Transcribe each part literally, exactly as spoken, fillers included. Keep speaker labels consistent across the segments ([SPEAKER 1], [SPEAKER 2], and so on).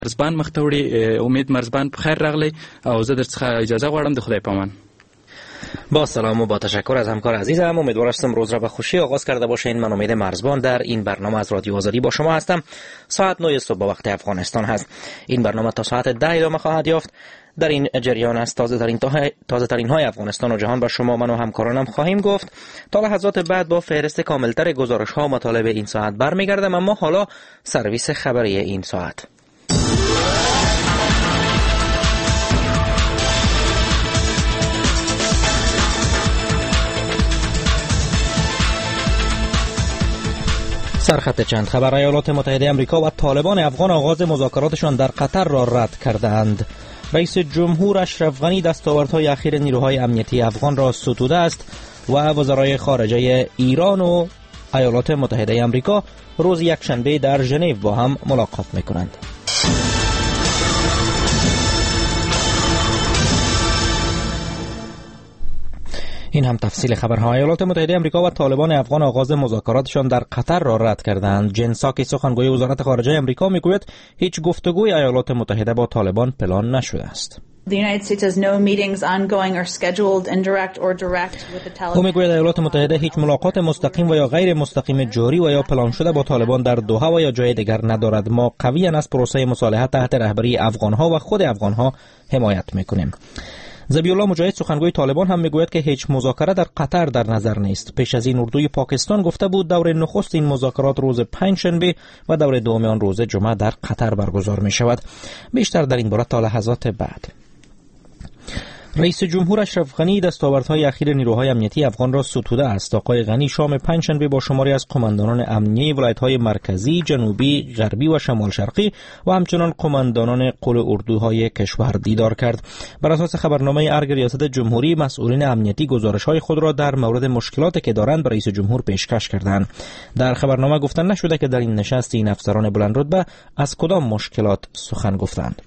[SPEAKER 1] مرزبان مختوری امید مرزبان بخیر راغلی او زه درڅخه اجازه غواړم د خدای پامان.
[SPEAKER 2] با سلام و با تشکر از همکار عزیزم. امیدوار هستم روز را به خوشی آغاز کرده باشین. من امید مرزبان در این برنامه از رادیو آزادی با شما هستم. ساعت نه صبح به وقت افغانستان هست. این برنامه تا ساعت ده ادامه خواهد یافت. در این جریان از تازه ترین تازه ترین های افغانستان و جهان به شما من و همکارانم خواهیم گفت. تا لحظات بعد با فهرست کاملتر گزارش ها و مطالب این ساعت برمیگردم، اما حالا سرویس خبری این ساعت. سرخط چند خبر: ایالات متحده آمریکا و طالبان افغان آغاز مذاکراتشان در قطر را رد کردند. رئیس جمهور اشرف غنی دستاوردهای اخیر نیروهای امنیتی افغان را ستوده است و وزرای خارجه ایران و ایالات متحده آمریکا روز یکشنبه در ژنو با هم ملاقات می‌کنند. این هم تفصیل خبرها. ایالات متحده آمریکا و طالبان افغان آغاز مذاکراتشان در قطر را رد کردند. جن ساکی سخنگوی وزارت خارجه آمریکا میگوید هیچ گفتگوی ایالات متحده با طالبان پلان نشده است. او میگوید ایالات متحده هیچ ملاقات مستقیم و یا غیر مستقیم جاری و یا پلان شده با طالبان در دوحه و یا جای دیگر ندارد. ما قویاً از پروسه مصالحه تحت رهبری افغانها و خود افغانها حمایت میکنیم. ذبیح الله مجاهد سخنگوی طالبان هم میگوید که هیچ مذاکره در قطر در نظر نیست. پیش از این اردوی پاکستان گفته بود دور نخست این مذاکرات روز پنجشنبه و دور دوم آن روز جمعه در قطر برگزار می شود. بیشتر در این باره تا لحظات بعد. رئیس جمهور اشرف غنی دستاوردهای اخیر نیروهای امنیتی افغان را ستوده است. آقای غنی شام پنجشنبه با شماری از قماندانان امنیتی ولایت‌های مرکزی، جنوبی، غربی و شمال شرقی و همچنان قماندانان قل اردوهای کشور دیدار کرد. بر اساس خبرنامه ارگ ریاست جمهوری، مسئولین امنیتی گزارش‌های خود را در مورد مشکلاتی که دارند به رئیس جمهور پیشکش کردند. در خبرنامه گفته نشده که در این نشست این افسران بلند رتبه از کدام مشکلات سخن گفتند.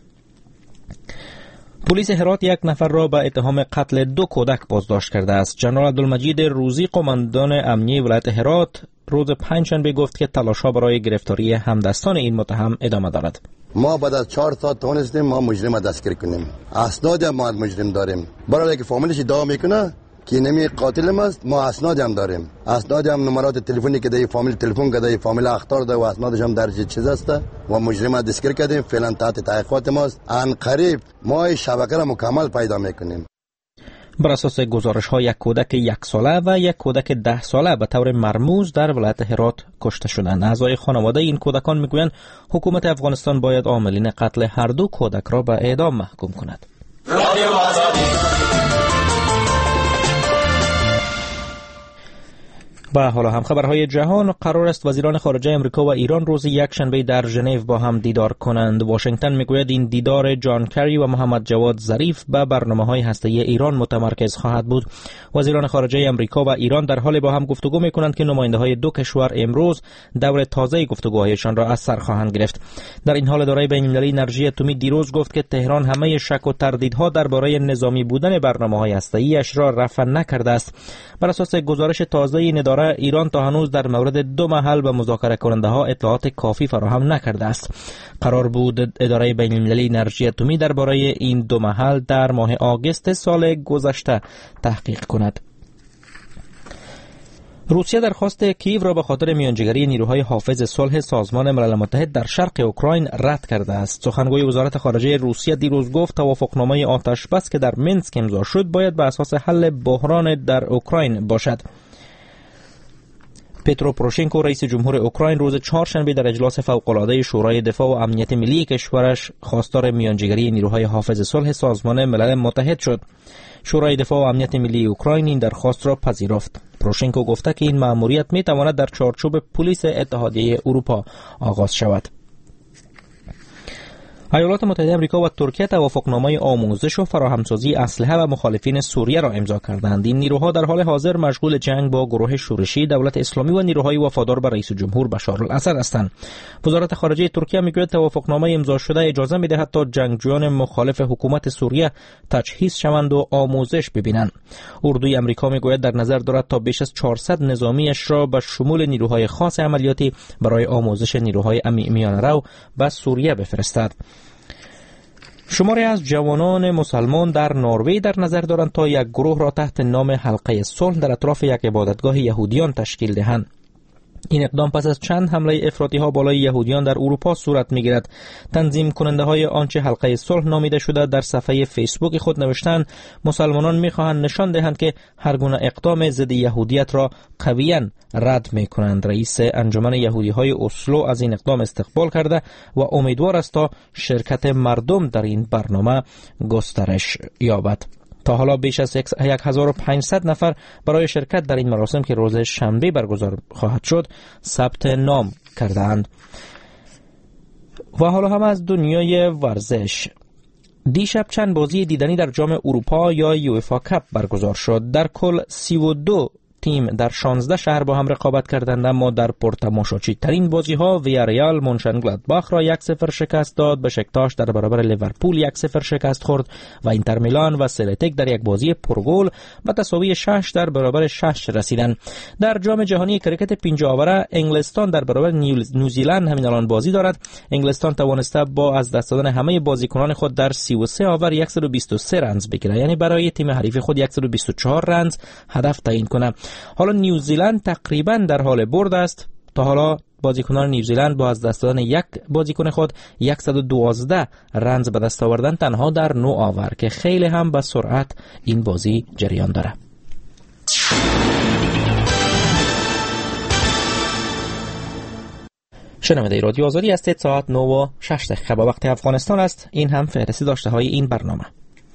[SPEAKER 2] پلیس هرات یک نفر را به اتهام قتل دو کودک بازداشت کرده است. جنرال عبدالمجید روزی قماندان امنیتی ولایت هرات روز پنجشنبه گفت که تلاش‌ها برای گرفتاری همدستان این متهم ادامه دارد.
[SPEAKER 3] ما بعد از چهار ساعت توانستیم ما مجرم دستگیر کنیم. اسناد ما مجرم داریم. برای که فامیلش ادعا میکنه که نمی قاتل است، ما اسناد هم داریم. اسناد هم نمرات تلفنی که در فامیل تلفن کرده، فامیل اخطار داره و اسنادش هم درج چیز است و مجرم دستگیر کردیم. فعلا تحت تحقیقات ماست. ان قریب ما شبکه را مکمل پیدا میکنیم.
[SPEAKER 2] بر اساس گزارش ها یک کودک یک ساله و یک کودک ده ساله به طور مرموز در ولایت هرات کشته شدند. اعضای خانواده این کودکان میگویند حکومت افغانستان باید عاملین قتل هر دو کودک را به اعدام محکوم کند. و حالا هم خبرهای جهان. قرار است وزیران خارجه امریکا و ایران روز یکشنبه در ژنو با هم دیدار کنند. واشنگتن میگوید این دیدار جان کری و محمد جواد ظریف به برنامه‌های هسته‌ای ایران متمرکز خواهد بود. وزیران خارجه امریکا و ایران در حال با هم گفتگو میکنند که نماینده‌های دو کشور امروز دور تازه گفتگوهایشان را از سر خواهند گرفت. در این حال اداره بین‌المللی انرژی اتمی دیروز گفت که تهران همه شک و تردیدها درباره نظامی بودن برنامه‌های هسته‌ای‌اش را رفع نکرده است. بر اساس گزارش تازه این اداره ایران تا هنوز در مورد دو محل به مذاکره کننده ها اطلاعات کافی فراهم نکرده است. قرار بود اداره بین‌المللی انرژی اتمی درباره این دو محل در ماه آگوست سال گذشته تحقیق کند. روسیه درخواست کیو را به خاطر میانجیگری نیروهای حافظ صلح سازمان ملل متحد در شرق اوکراین رد کرده است. سخنگوی وزارت خارجه روسیه دیروز گفت توافقنامه آتش بس که در منسک امضا شد باید به اساس حل بحران در اوکراین باشد. پترو پروشنکو رئیس جمهور اوکراین روز چهارشنبه در اجلاس فوق‌العاده شورای دفاع و امنیت ملی کشورش خواستار میانجیگری نیروهای حافظ صلح سازمان ملل متحد شد. شورای دفاع و امنیت ملی اوکراین این درخواست را پذیرفت. پروشنکو گفته که این مأموریت می تواند در چارچوب پلیس اتحادیه اروپا آغاز شود. ایالات متحده آمریکا و ترکیه توافقنامه آموزش و فراهمسازی اسلحه و مخالفین سوریه را امضا کردند. این نیروها در حال حاضر مشغول جنگ با گروه شورشی دولت اسلامی و نیروهای وفادار به رئیس جمهور بشار الاسد هستند. وزارت خارجه ترکیه میگوید توافقنامه امضا شده اجازه میدهد تا جنگجویان مخالف حکومت سوریه تجهیز شوند و آموزش ببینند. اردوی آمریکا میگوید در نظر دارد تا بیش از چهارصد نظامیش را به شمول نیروهای خاص عملیاتی برای آموزش نیروهای میانه‌رو به سوریه بفرستد. شماری از جوانان مسلمان در نروژ در نظر دارند تا یک گروه را تحت نام حلقه صلح در اطراف یک عبادتگاه یهودیان تشکیل دهند. این اقدام پس از چند حمله افراطی ها بالای یهودیان در اروپا صورت می‌گیرد. تنظیم کننده های آنچه حلقه صلح نامیده شده در صفحه فیسبوک خود نوشتند مسلمانان می‌خواهند نشان دهند که هر گونه اقدام ضد یهودیت را قویاً رد می‌کنند. رئیس انجمن یهودی‌های اسلو از این اقدام استقبال کرده و امیدوار است تا شرکت مردم در این برنامه گسترش یابد. تا حالا بیش از یک هزار و پانصد نفر برای شرکت در این مراسم که روز شنبه برگزار خواهد شد ثبت نام کردند. و حالا هم از دنیای ورزش. دیشب چند بازی دیدنی در جام اروپا یا یوفا کاپ برگزار شد. در کل سی و دو تیم در شانزده شهر با هم رقابت کردند، اما در پرتماشاچی ترین بازی ها ویاریال مونشنگلادباخ را یک صفر شکست داد، بشکتاش در برابر لیورپول یک صفر شکست خورد و اینتر میلان و سلتیک در یک بازی پرگل به تساوی شش در برابر شش رسیدند. در جام جهانی کریکت پنجاه آوره انگلستان در برابر نیوزیلند همین الان بازی دارد. انگلستان توانسته با از دست دادن همه بازیکنان خود در سی و سه آور صد و بیست و سه رنز بگیرد، یعنی برای تیم حریف خود صد و بیست و چهار رنز هدف تعیین کند. حالا نیوزیلند تقریبا در حال برد است. تا حالا بازیکنان نیوزیلند با از دست دادن یک بازیکن خود صد و دوازده رنز به دست آوردن تنها در نه آور که خیلی هم با سرعت این بازی جریان داره. شنونده رادیو آزادی هستید. ساعت نه و شش دقیقه با وقت افغانستان است. این هم فهرست داشته های این برنامه.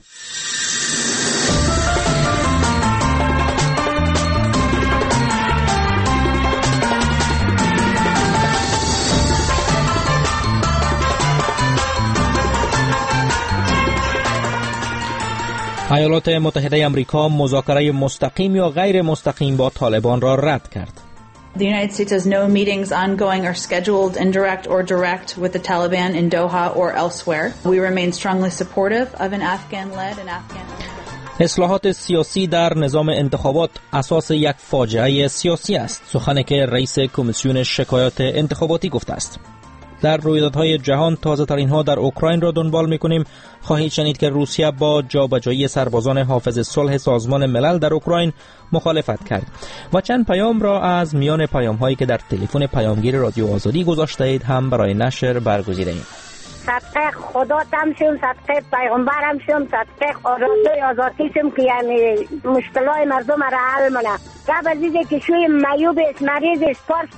[SPEAKER 2] ایالات متحده آمریکا مذاکره مستقیم یا غیر مستقیم با طالبان را رد کرد.
[SPEAKER 4] The United States has no meetings ongoing or scheduled, indirect or direct, with the Taliban in Doha or elsewhere. We remain strongly supportive of an Afghan-led and Afghan
[SPEAKER 2] اصلاحات سیاسی در نظام انتخابات اساس یک فاجعه سیاسی است، سخنی که رئیس کمیسیون شکایات انتخاباتی گفته است. در رویدادهای جهان تازه ترین ها در اوکراین را دنبال می‌کنیم. خواهید شنید که روسیه با جابجایی سربازان حافظ صلح سازمان ملل در اوکراین مخالفت کرد و چند پیام را از میان پیام‌هایی که در تلفن پیامگیر رادیو آزادی گذاشته اید هم برای نشر برگزیده‌ایم.
[SPEAKER 5] صدقه خدا تم شم، صدقه پیغمبرم شم، صدقه آزادی آزادی شم که یعنی مشکلات مردم را حل منه. قبل از اینکه که شوی میوب است، مریض است، پرس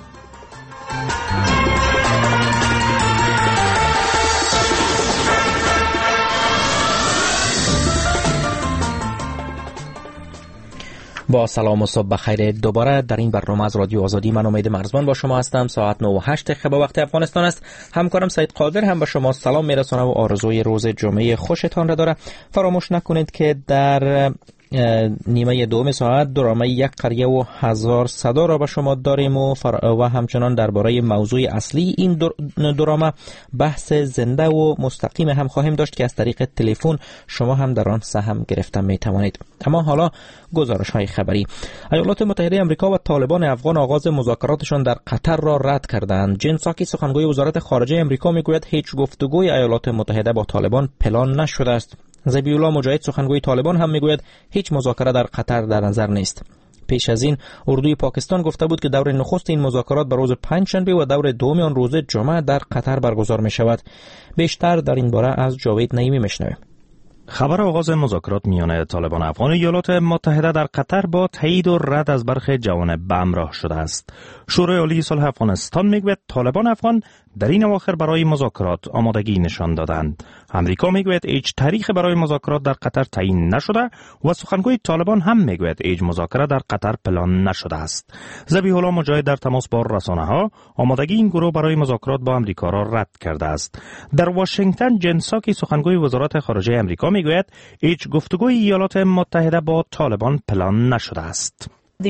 [SPEAKER 5] با سلام و صبح بخیر. دوباره در این برنامه از رادیو آزادی من امید مرزبان با شما هستم. ساعت نه و هشت دقیقه با وقت افغانستان است. همکارم سید قادر هم به شما سلام میرسونه و آرزوی روز جمعه خوشتان را داره. فراموش نکنید که در نیمه دوم ساعت درامه یک قریه و هزار صدا را به شما داریم و, فر... و همچنان درباره موضوع اصلی این در... درامه بحث زنده و مستقیم هم خواهیم داشت که از طریق تلفن شما هم در آن سهم گرفته می توانید. اما حالا گزارش های خبری. ایالات متحده آمریکا و طالبان افغان آغاز مذاکراتشان در قطر را رد کردند. جن ساکی سخنگوی وزارت خارجه آمریکا میگوید هیچ گفتگوی ایالات متحده با طالبان پلان نشده است. ذبیح الله مجاهد سخنگوی طالبان هم میگوید هیچ مذاکره در قطر در نظر نیست. پیش از این اردوی پاکستان گفته بود که دور نخست این مذاکرات به روز پنجشنبه و دور دوم آن روز جمعه در قطر برگزار می شود. بیشتر در این باره از جاوید نعیمی میشنویم.
[SPEAKER 6] خبر آغاز مذاکرات میان طالبان افغان و ایالات متحده در قطر با تایید و رد از برخی جوانب همراه شده است. شورای عالی صلح افغانستان میگوید طالبان افغان در این اواخر برای مذاکرات آمادگی نشان دادند. امریکا میگوید هیچ تاریخ برای مذاکرات در قطر تعیین نشده و سخنگوی طالبان هم میگوید هیچ مذاکره در قطر پلان نشده است. ذبیح الله مجاهد در تماس با رسانه‌ها آمادگی این گروه برای مذاکرات با امریکا را رد کرده است. در واشنگتن جن ساکی سخنگوی وزارت خارجه امریکا میگوید هیچ گفتگوی ایالات متحده با طالبان پلان نشده است.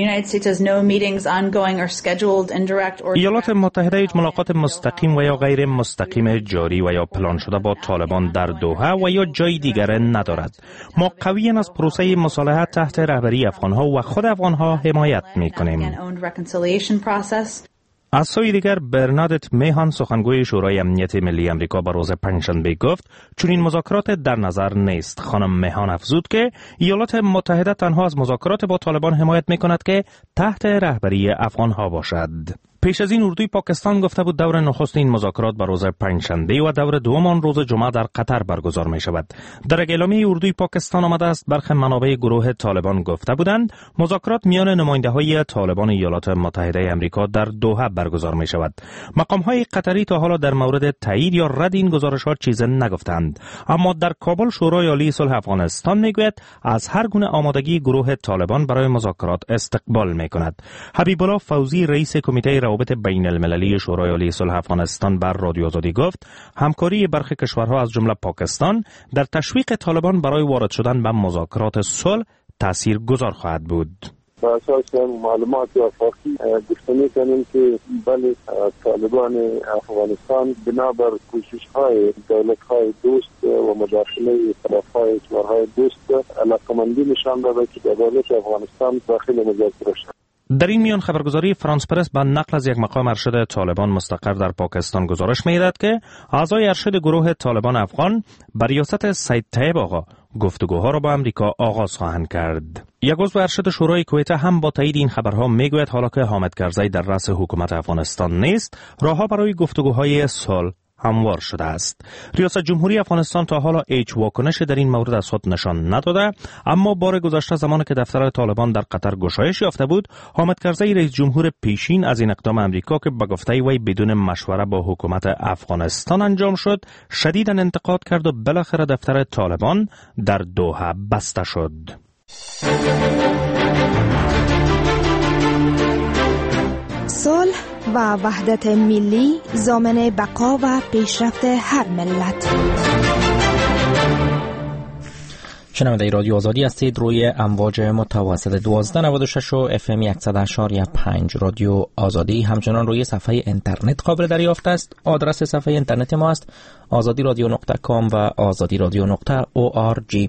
[SPEAKER 6] ایالات متحده هیچ ملاقات مستقیم و یا غیر مستقیم جاری و یا پلان شده با طالبان در دوحه و یا جای دیگر ندارد. ما قویاً از پروسه مصالحه تحت رهبری افغانها و خود افغانها حمایت می‌کنیم. از سوی دیگر برنادت میهان سخنگوی شورای امنیت ملی امریکا به روز پنجشنبه گفت چون این مذاکرات در نظر نیست. خانم میهان افزود که ایالات متحده تنها از مذاکرات با طالبان حمایت میکند که تحت رهبری افغانها باشد. پیش از این اردوی پاکستان گفته بود دور نخست این مذاکرات به روز پنجشنبه و دور دوم آن روز جمعه در قطر برگزار می شود. در اعلامیه اردوی پاکستان آمده است برخی منابع گروه طالبان گفته بودند مذاکرات میان نماینده‌های طالبان ایالات متحده آمریکا در دوحه برگزار می شود. مقام‌های قطری تا حالا در مورد تایید یا رد این گزارش‌ها چیزی نگفتند، اما در کابل شورای عالی صلح افغانستان میگوید از هر گونه آمادگی گروه طالبان برای مذاکرات استقبال میکند. حبیب الله فوزی رئیس کمیته روابط بین المللی شورای عالی صلح افغانستان بر رادیو آزادی گفت همکاری برخی کشورها از جمله پاکستان در تشویق طالبان برای وارد شدن به مذاکرات صلح تاثیرگذار خواهد بود.
[SPEAKER 7] با اساس معلومات آفاقی گفته می‌کنیم که بله طالبان افغانستان بنابر کوشش‌های دولت‌های دوست و مداخله طرف‌های کشورهای دوست علاقه‌مندی نشان داده که دولت افغانستان داخل مذاکره شود.
[SPEAKER 6] در این میان خبرگزاری فرانس پرس به نقل از یک مقام ارشد طالبان مستقر در پاکستان گزارش می‌دهد که اعضای ارشد گروه طالبان افغان بر ریاست سید طیب آقا گفتگوها را با امریکا آغاز خواهند کرد. یک عضو ارشد شورای کویت هم با تایید این خبرها میگوید حالا که حامد کرزی در رأس حکومت افغانستان نیست، راهها برای گفتگوهای صلح هموار شده است. ریاست جمهوری افغانستان تا حالا هیچ واکنشی در این مورد از خود نشان نداده، اما بار گذشته زمانی که دفتر طالبان در قطر گشایش یافته بود، حامد کرزی رئیس جمهور پیشین از این اقدام امریکا که به گفته وی بدون مشوره با حکومت افغانستان انجام شد، شدیداً انتقاد کرد و بالاخره دفتر طالبان در دوحه بسته شد.
[SPEAKER 8] صلح و وحدت ملی ضامن بقا و پیشرفت هر ملت.
[SPEAKER 2] شنونده رادیو آزادی هستید روی امواج متوسط دوازده نود و شش و اف ام صد و هشت و پنج. رادیو آزادی همچنان روی صفحه اینترنت قابل دریافت است. آدرس صفحه اینترنت ما است آزادی رادیو نقطه کام و آزادی رادیو نقطه او آر جی.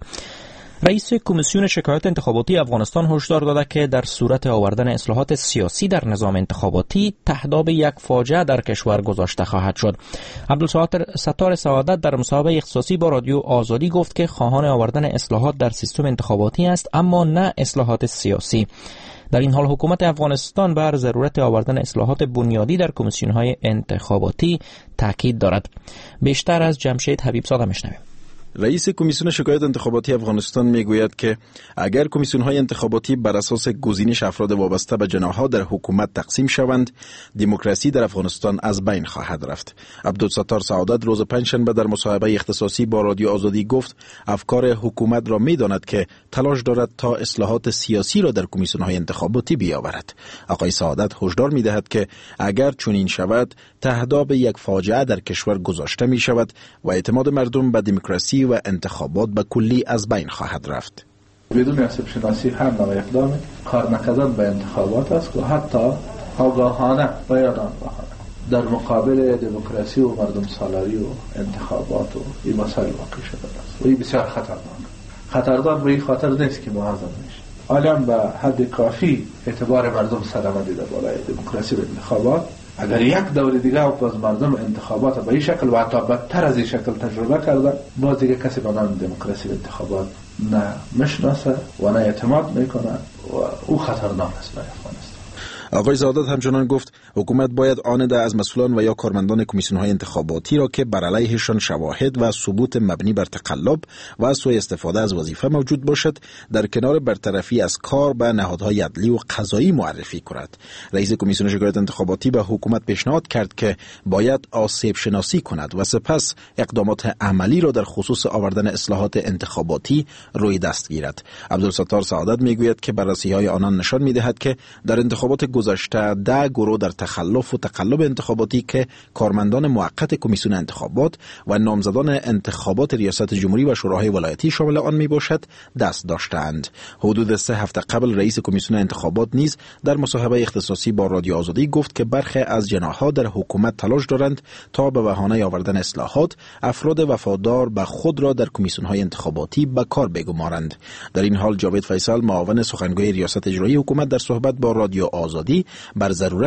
[SPEAKER 2] رئیس کمیسیون شکایات انتخاباتی افغانستان هشدار داده که در صورت آوردن اصلاحات سیاسی در نظام انتخاباتی تهداب یک فاجعه در کشور گذاشته خواهد شد. عبدالستار سعادت در مصاحبه اختصاصی با رادیو آزادی گفت که خواهان آوردن اصلاحات در سیستم انتخاباتی است، اما نه اصلاحات سیاسی. در این حال حکومت افغانستان بر ضرورت آوردن اصلاحات بنیادی در کمیسیون‌های انتخاباتی تاکید دارد. بیشتر از جمشید حبیب زاده میشنویم.
[SPEAKER 9] رئیس کمیسیون شکایات انتخاباتی افغانستان میگوید که اگر کمیسیون‌های انتخاباتی بر اساس گزینش افراد وابسته به جناح‌ها در حکومت تقسیم شوند، دموکراسی در افغانستان از بین خواهد رفت. عبدالستار سعادت روز پنجشنبه در مصاحبه اختصاصی با رادیو آزادی گفت افکار حکومت را می‌داند که تلاش دارد تا اصلاحات سیاسی را در کمیسیون‌های انتخاباتی بیاورد. آقای سعادت هشدار می‌دهد که اگر چنین شود، تهداب یک فاجعه در کشور گذاشته می‌شود و اعتماد مردم به دموکراسی و انتخابات به کلی از بین خواهد رفت.
[SPEAKER 10] بدون حساب شناسی هر نوع اقدام کار نکردن به انتخابات است و حتی آگاهانه و یا ناآگاهانه در مقابل دموکراسی و مردم سالاری و انتخابات و این مسائل واقع شده است و این بسیار خطرناک. خطرناک به این خاطر نیست که محرم میشه. عالم به حد کافی اعتبار مردم سرآمده در بالای دموکراسی و انتخابات. اگر یک دور دیگه باز مردم انتخابات به این شکل و حتی بدتر از این شکل تجربه کردن، باز دیگه کسی به نام دموکراسی و انتخابات نه مشناسه و نه اعتماد میکنه و او خطرناک است برای افغانستان.
[SPEAKER 9] آقای سعادت همچنان گفت حکومت باید آنده از مسئولان و یا کارمندان کمیسیون‌های انتخاباتی را که بر علیهشان شواهد و ثبوت مبنی بر تقلب و سوء استفاده از وظیفه موجود باشد در کنار برطرفی از کار به نهادهای عدلی و قضایی معرفی کند. رئیس کمیسیون شکایات انتخاباتی به حکومت پیشنهاد کرد که باید آسیب شناسی کند و سپس اقدامات عملی را در خصوص آوردن اصلاحات انتخاباتی روی دست گیرد. عبدالستار سعادت میگوید که بررسی‌های آنان نشان می‌دهد که در انتخابات گذشته ده گروه در تخلف و تقلب انتخاباتی که کارمندان موقت کمیسیون انتخابات و نامزدان انتخابات ریاست جمهوری و شوراهای ولایتی شامل آن می باشد دست داشتند. حدود سه هفته قبل رئیس کمیسیون انتخابات نیز در مصاحبه اختصاصی با رادیو آزادی گفت که برخی از جناح‌ها در حکومت تلاش دارند تا به بهانه آوردن اصلاحات افراد وفادار به خود را در کمیسیون‌های انتخاباتی به کار بگمارند. در این حال جاوید فیصل معاون سخنگوی ریاست اجرایی حکومت در صحبت با رادیو آزادی بر ضرورت آوردن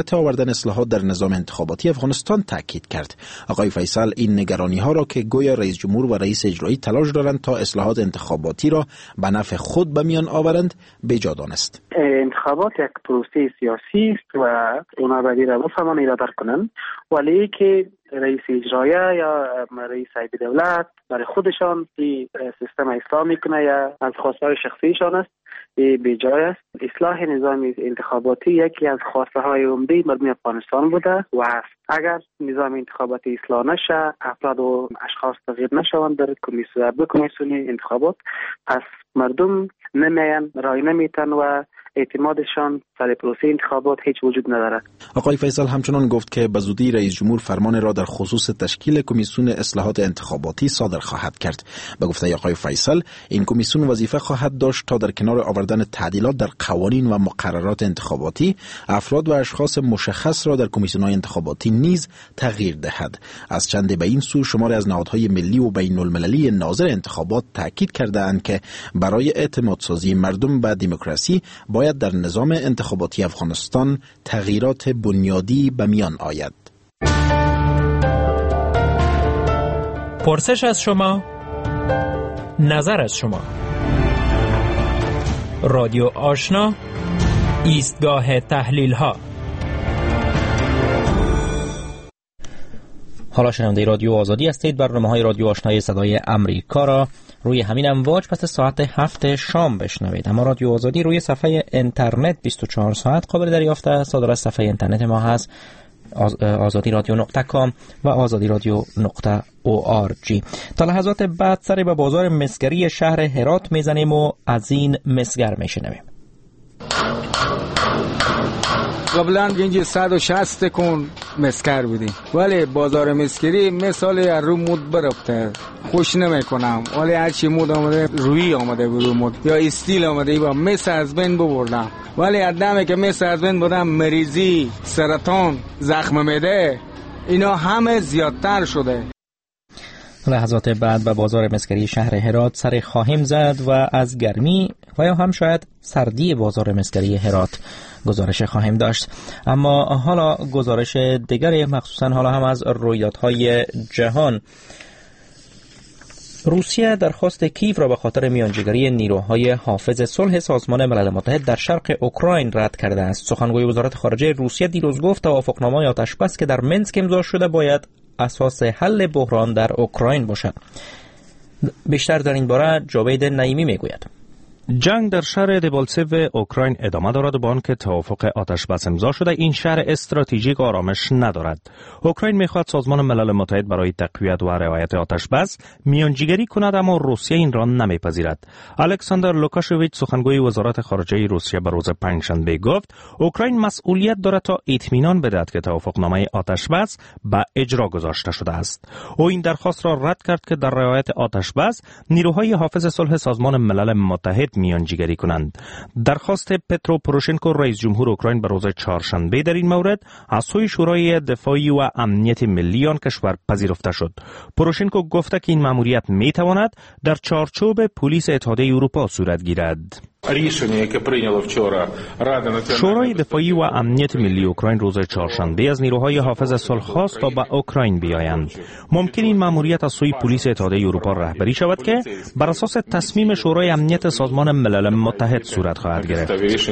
[SPEAKER 9] شدن اصلاحات در نظام انتخاباتی افغانستان تاکید کرد. آقای فیصل این نگرانی ها را که گویا رئیس جمهور و رئیس اجرایی تلاش دارند تا اصلاحات انتخاباتی را به نفع خود به میان آورند بیجا دانست.
[SPEAKER 11] انتخابات یک پروسه سیاسی است و اونا باید را بفهمن اراده کنن، ولی که رئیس اجرایی یا رئیس هیئت دولت برای خودشان این سیستم اسلامی کنه یا از خواستهای شخصیشان است، بیجای است. اصلاح نظام انتخاباتی یکی از خواسته های عمده مردم افغانستان بوده و است. اگر نظام انتخاباتی اصلاح نشه، افراد و اشخاص تغییر نشوند در کمیسیون کمیسیون انتخابات، پس مردم نمیان رای نمیتن و اعتمادشان سر پروسه انتخابات هیچ وجود ندارد.
[SPEAKER 9] آقای فیصل همچنان گفت که به زودی رئیس جمهور فرمان را در خصوص تشکیل کمیسیون اصلاحات انتخاباتی صادر خواهد کرد. به گفته آقای فیصل این کمیسیون وظیفه خواهد داشت تا در کنار آوردن تعدیلات در قوانین و مقررات انتخاباتی، افراد و اشخاص مشخص را در کمیسیون‌های انتخاباتی نیز تغییر دهد. از چند به این سو شماری از نهادهای ملی و بین المللی ناظر انتخابات تاکید کرده‌اند که برای اعتمادسازی مردم به دموکراسی باید در نظام انتخاباتی افغانستان تغییرات بنیادی به میان آید.
[SPEAKER 5] پرسش از شما، نظر از شما. رادیو آشنا، ایستگاه تحلیل ها. حالا شنونده رادیو آزادی هستید. برنامه های رادیو آشنای صدای امریکا را روی همین امواج پس ساعت هفت شام بشنوید. اما رادیو آزادی روی صفحه اینترنت بیست و چهار ساعت قابل دریافت است. صادر از صفحه اینترنت ما هست آزادی رادیو نقطه کام و آزادی رادیو نقطه او آر جی. تا لحظات بعد سری به بازار مسگری شهر هرات میزنیم و از این مسگر میشنویم.
[SPEAKER 12] قبلا اینجا صد و شصت کن مسکر بودیم، ولی بازار مسکری مثال رو مود برفته خوش نمی کنم، ولی هرچی مود آمده روی آمده بود مود یا استیل آمده با مس از بین ببردم، ولی ادامه که مس از بین بودم مریضی، سرطان، زخم معده اینا همه زیادتر شده.
[SPEAKER 2] لحظات بعد به بازار مسگری شهر هرات سر خواهیم زد و از گرمی و یا هم شاید سردی بازار مسگری هرات گزارش خواهیم داشت. اما حالا گزارش دیگری، مخصوصا حالا هم از رویدادهای جهان. روسیه درخواست کیف را به خاطر میانجیگری نیروهای حافظ صلح سازمان ملل متحد در شرق اوکراین رد کرده است. سخنگوی وزارت خارجه روسیه دیروز گفت توافقنامه آتشبس که در منسک امضا شده باید اساس حل بحران در اوکراین باشد. بیشتر در این باره جاوید نعیمی میگوید.
[SPEAKER 6] جنگ در شهر دبالسیو اوکراین ادامه دارد و با آنکه توافق آتشبس امضا شده این شهر استراتژیک آرامش ندارد. اوکراین میخواهد سازمان ملل متحد برای تقویت و رعایت آتشبس میانجیگری کند، اما روسیه این را نمیپذیرد. الکساندر لوکاشویچ سخنگوی وزارت خارجه روسیه به روز پنجشنبه گفت اوکراین مسئولیت دارد تا اطمینان بدهد که توافقنامه آتشبس به اجرا گذاشته شده است. او این درخواست را رد کرد که در رعایت آتشبس نیروهای حافظ صلح سازمان ملل متحد میانجیگری کنند. درخواست پترو پوروشنکو رئیس جمهور اوکراین به روز چهارشنبه در این مورد از سوی شورای دفاعی و امنیت ملی آن کشور پذیرفته شد. پوروشنکو گفته که این مأموریت میتواند در چارچوب پلیس اتحادیه اروپا صورت گیرد. شورای دفاعی و امنیت ملی اوکراین روز چهارشنبه از نیروهای حافظ صلح خواست تا به اوکراین بیایند. ممکن این مأموریت از سوی پلیس اتحادیه اروپا رهبری شود که بر اساس تصمیم شورای امنیت سازمان ملل متحد صورت خواهد گرفت.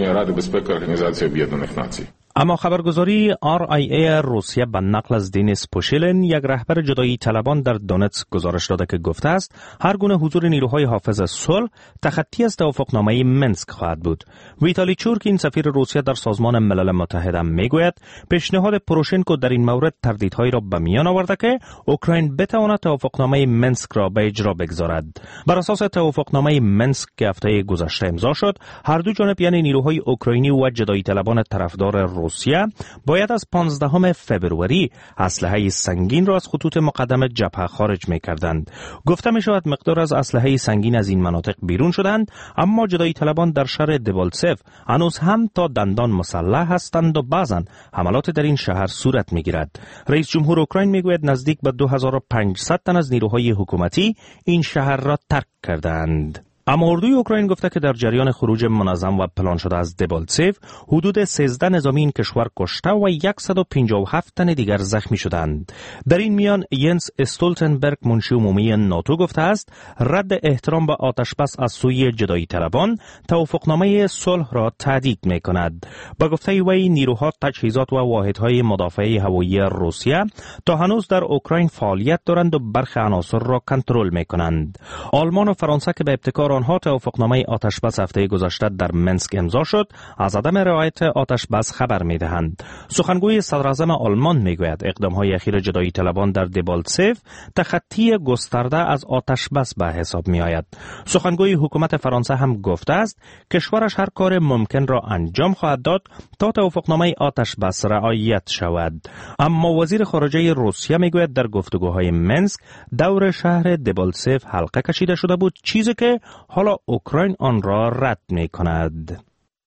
[SPEAKER 6] اما خبرگزاری آر آی ای روسیه به نقل از دینیس پوشیلین، یک رهبر جدایی طلبان در دونتسک، گزارش داده که گفته است هر گونه حضور نیروهای حافظ صلح تخطی از توافقنامه منسک خواهد بود. ویتالی چورکین سفیر روسیه در سازمان ملل متحد میگوید پیشنهاد پوروشنکو در این مورد تردیدهایی را به میان آورده که اوکراین بتواند توافقنامه منسک را به اجرا بگذارد. بر اساس توافقنامه منسک که هفته گذشته امضا شد، هر دو جانب یعنی نیروهای اوکراینی و جدایی طلبان طرفدار روسیه باید از پانزدهم فوریه اسلحه سنگین را از خطوط مقدم جبهه خارج می‌کردند. گفته می‌شود مقدار از اسلحه سنگین از این مناطق بیرون شدند، اما جدایی طلبان در شهر دبالسیو هنوز هم تا دندان مسلح هستند و بعضاً حملات در این شهر صورت می‌گیرد. رئیس جمهور اوکراین میگوید نزدیک به دو هزار و پانصد تن از نیروهای حکومتی این شهر را ترک کردند. اما اردوی اوکراین گفته که در جریان خروج منظم و پلان شده از دبالتسیو حدود سیزده نظامی این کشور کشته و صد و پنجاه و هفت تن دیگر زخمی شدند. در این میان ینس استولتنبرگ منشی عمومی ناتو گفته است رد احترام به آتشبس از سوی جدایی طلبان توافقنامه صلح را تهدید می کند. با گفته وی نیروها، تجهیزات و واحدهای مدافعه هوایی روسیه تا هنوز در اوکراین فعالیت دارند و برخی عناصر را کنترل می کنند. آلمان و فرانسه که به ابتکار آنها توافقنامه آتشبس هفته گذشته در منسک امضا شد، از عدم رعایت آتشبس خبر می دهند. سخنگوی صدر اعظم آلمان می گوید اقدامهای اخیر جدایی طلبان در دبالتسیو تخطی گسترده از آتشبس به حساب می آید. سخنگوی حکومت فرانسه هم گفته است کشورش هر کار ممکن را انجام خواهد داد تا توافقنامه آتشبس رعایت شود. اما وزیر خارجه روسیه می گوید در گفتگوهای منسک دور شهر دبالتسیو حلقه کشیده شده بود، چیزی که حالا اوکراین آن را رد می کند.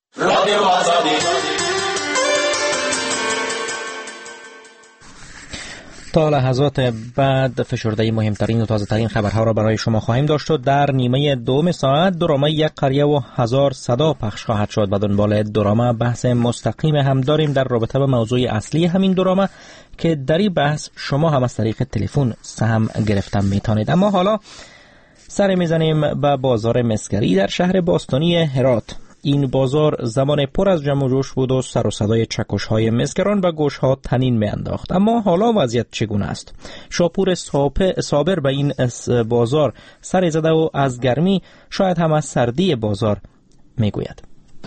[SPEAKER 2] تا لحظات بعد فشرده مهمترین و تازه ترین خبرها را برای شما خواهیم داشت و در نیمه دوم ساعت درامه یک قریه و هزار صدا پخش خواهد شد. و دنبال درامه بحث مستقیم هم داریم در رابطه با موضوع اصلی همین درامه که در این بحث شما هم از طریق تلفن سهم گرفتن میتونید. اما حالا سر میزنیم به بازار مسگری در شهر باستانی هرات. این بازار زمان پر از جمع و جوش بود و سر و صدای چکش‌های مسگران و گوش‌ها تنین می‌انداخت. اما حالا وضعیت چگونه است؟ شاپور صابر به این بازار سر زده و از گرمی شاید هم از سردی بازار میگوید.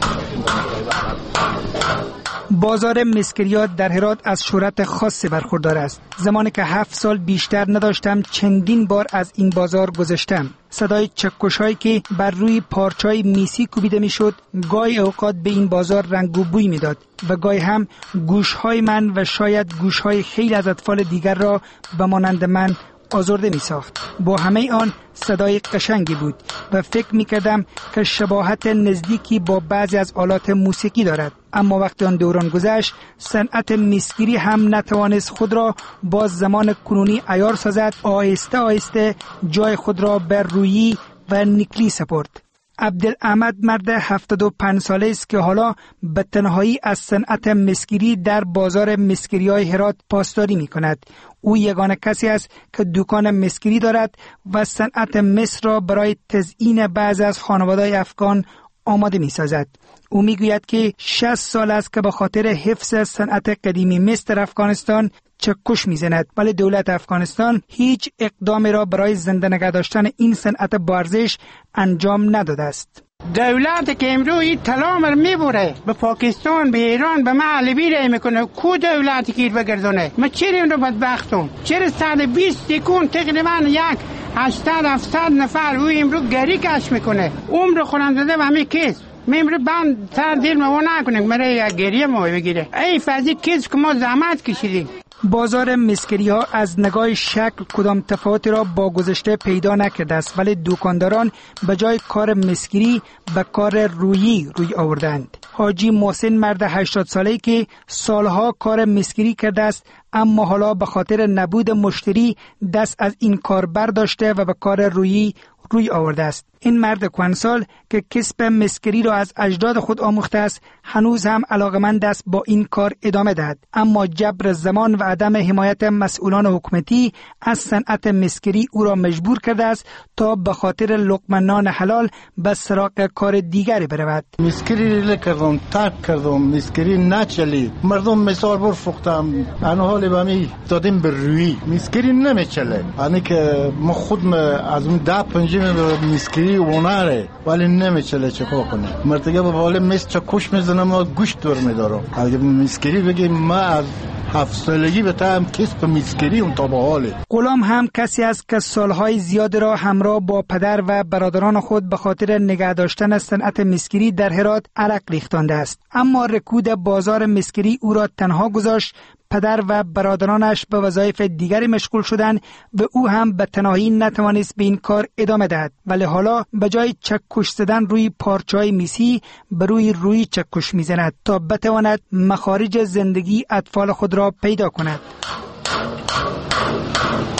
[SPEAKER 13] بازار مسگریات در هرات از شهرت خاصی برخوردار است. زمانی که هفت سال بیشتر نداشتم چندین بار از این بازار گذشتم. صدای چکش‌هایی که بر روی پارچای میسی کوبیده میشد گاهی اوقات به این بازار رنگ و بوی میداد و گاهی هم گوش‌های من و شاید گوش‌های خیلی از اطفال دیگر را به مانند من آزرده می ساخت. با همه آن صدای قشنگی بود و فکر می کردم که شباهت نزدیکی با بعضی از آلات موسیقی دارد. اما وقتی آن دوران گذشت صنعت مسگری هم نتوانست خود را با زمان کنونی عیار سازد. آهسته آهسته جای خود را بر رویی و نیکلی سپرد. عبدالاحمد مرد هفتاد و پنج ساله است که حالا به تنهایی از صنعت مسگری در بازار مسگری‌های هرات پاسداری می‌کند. او یگانه کسی است که دکان مسگری دارد و صنعت مس را برای تزیین بعضی از خانواده‌های افغان آماده می‌سازد. او می‌گوید که شصت سال است که به خاطر حفظ صنعت قدیمی مس در افغانستان چکش میزند، ولی دولت افغانستان هیچ اقدامی را برای زنده نگه داشتن این صنعت با ارزش انجام نداده است.
[SPEAKER 14] دولت که امروز این طلا میبره به پاکستان، به ایران، به معلبی رای میکنه، کو دولتی که بگردونه؟ ما چرا این رو بدبختم؟ چرا صد و بیست سکون تقریبا یک هشتصد هفتصد نفر او امروز گری کش میکنه؟ عمر خودم زده و همه کس میمره بند سر دل ما نکنه مره یک گریه ما بگیره. ای فضی کس که ما زحمت کشیدیم.
[SPEAKER 13] بازار مسگری ها از نگاه شکل کدام تفاوتی را با گذشته پیدا نکرده است، ولی دکانداران به جای کار مسگری به کار رویی روی آوردند. حاجی محسن مرد هشتاد ساله‌ای که سالها کار مسگری کرده است اما حالا به خاطر نبود مشتری دست از این کار برداشته و به کار رویی روی آورده است. این مرد کهنسال که کسب مسگری را از اجداد خود آموخته است هنوز هم علاقمند است با این کار ادامه دهد، اما جبر زمان و عدم حمایت مسئولان حکومتی از صنعت مسگری او را مجبور کرده است تا به خاطر لقمه نان حلال به سراغ کار دیگری برود.
[SPEAKER 15] مسگری لکردم ترک کردم، مسگری نچلی، مردم مثال بر فختم، انا حال بمی دادیم به روی مسگری نمیچله. یعنی که ما خود از اون ده پنجم مسگری اوناره ولی نمیچله چه کنه. مرتگه به حال مس چکش میزنم و گوشت دور میدارم. اگه مسگری بگیم ما از هفت سالگی به تام کسب مسگری اون تا به حاله.
[SPEAKER 13] غلام هم کسی است که سالهای زیاد را همراه با پدر و برادران خود به خاطر نگه داشتن صنعت مسگری در هرات عرق ریختانده است، اما رکود بازار مسگری او را تنها گذاشت. پدر و برادرانش به وظایف دیگری مشغول شدند و او هم به تنهایی نتوانست به این کار ادامه دهد، ولی حالا به جای چکش زدن روی پارچه‌های میسی به روی روی چکش میزند تا بتواند مخارج زندگی اطفال خود را پیدا کند.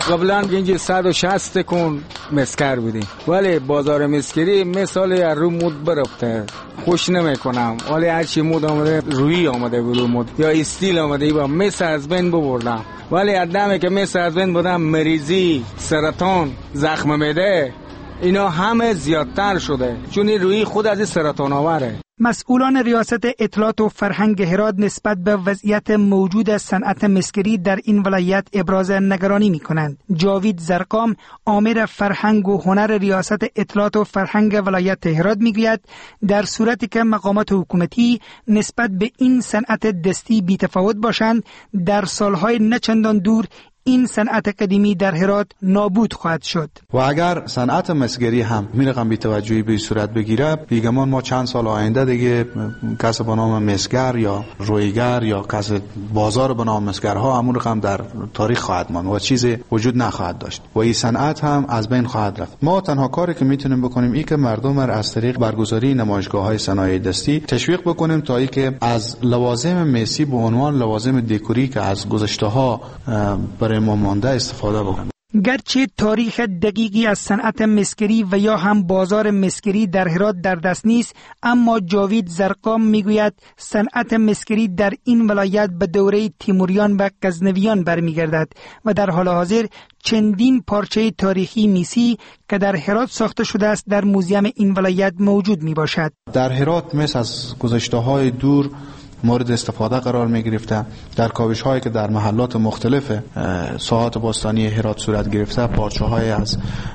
[SPEAKER 12] قبلا اینجا صد و شصت تکون مسکر بودیم، ولی بازار مسکری مثال رو مود برفته، خوش نمیکنم. ولی هرچی مود آمده روی آمده بود مود یا استیل آمده با مس از بین ببردم. ولی ادامه که مس از بین بودم مریضی، سرطان، زخم معده اینا همه زیادتر شده، چون روی خود از سرطان آوره.
[SPEAKER 13] مسئولان ریاست اطلاعات و فرهنگ هرات نسبت به وضعیت موجود صنعت مسکری در این ولایت ابراز نگرانی می کنند. جاوید زرقام، آمر فرهنگ و هنر ریاست اطلاعات و فرهنگ ولایت هرات می گوید در صورتی که مقامات حکومتی نسبت به این صنعت دستی بی‌تفاوت باشند، در سالهای نچندان دور این صنعت قدیمی در هرات نابود خواهد شد.
[SPEAKER 16] و اگر صنعت مسگری هم می رقم بی توجهی به صورت بگیره، بیگمان ما چند سال آینده دیگه کس به نام مسگر یا رویگر یا کس بازار به نام مسگرها همون رقم در تاریخ خواهد ماند و چیزی وجود نخواهد داشت و این صنعت هم از بین خواهد رفت. ما تنها کاری که میتونیم بکنیم این که مردم را از طریق برگزاری نمایشگاه‌های صنایع دستی تشویق بکنیم تا اینکه از لوازم مسی به عنوان لوازم دکوری که از گذشته‌ها برای ما مانده استفاده بکنیم.
[SPEAKER 13] گرچه تاریخ دقیقی از صنعت مسکری و یا هم بازار مسکری در هرات در دست نیست، اما جاوید زرقام میگوید صنعت مسکری در این ولایت به دوره تیموریان و غزنویان برمیگردد و در حال حاضر چندین پارچه تاریخی میسی که در هرات ساخته شده است در موزیم این ولایت موجود می باشد.
[SPEAKER 16] در هرات مس از گذشته‌های دور مورد استفاده قرار می گرفته. در کاوش هایی که در محلات مختلف ساحات باستانی هرات صورت گرفته پارچه های از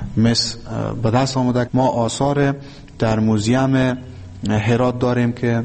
[SPEAKER 16] مس به دست آمده. ما آثار در موزیم هرات داریم که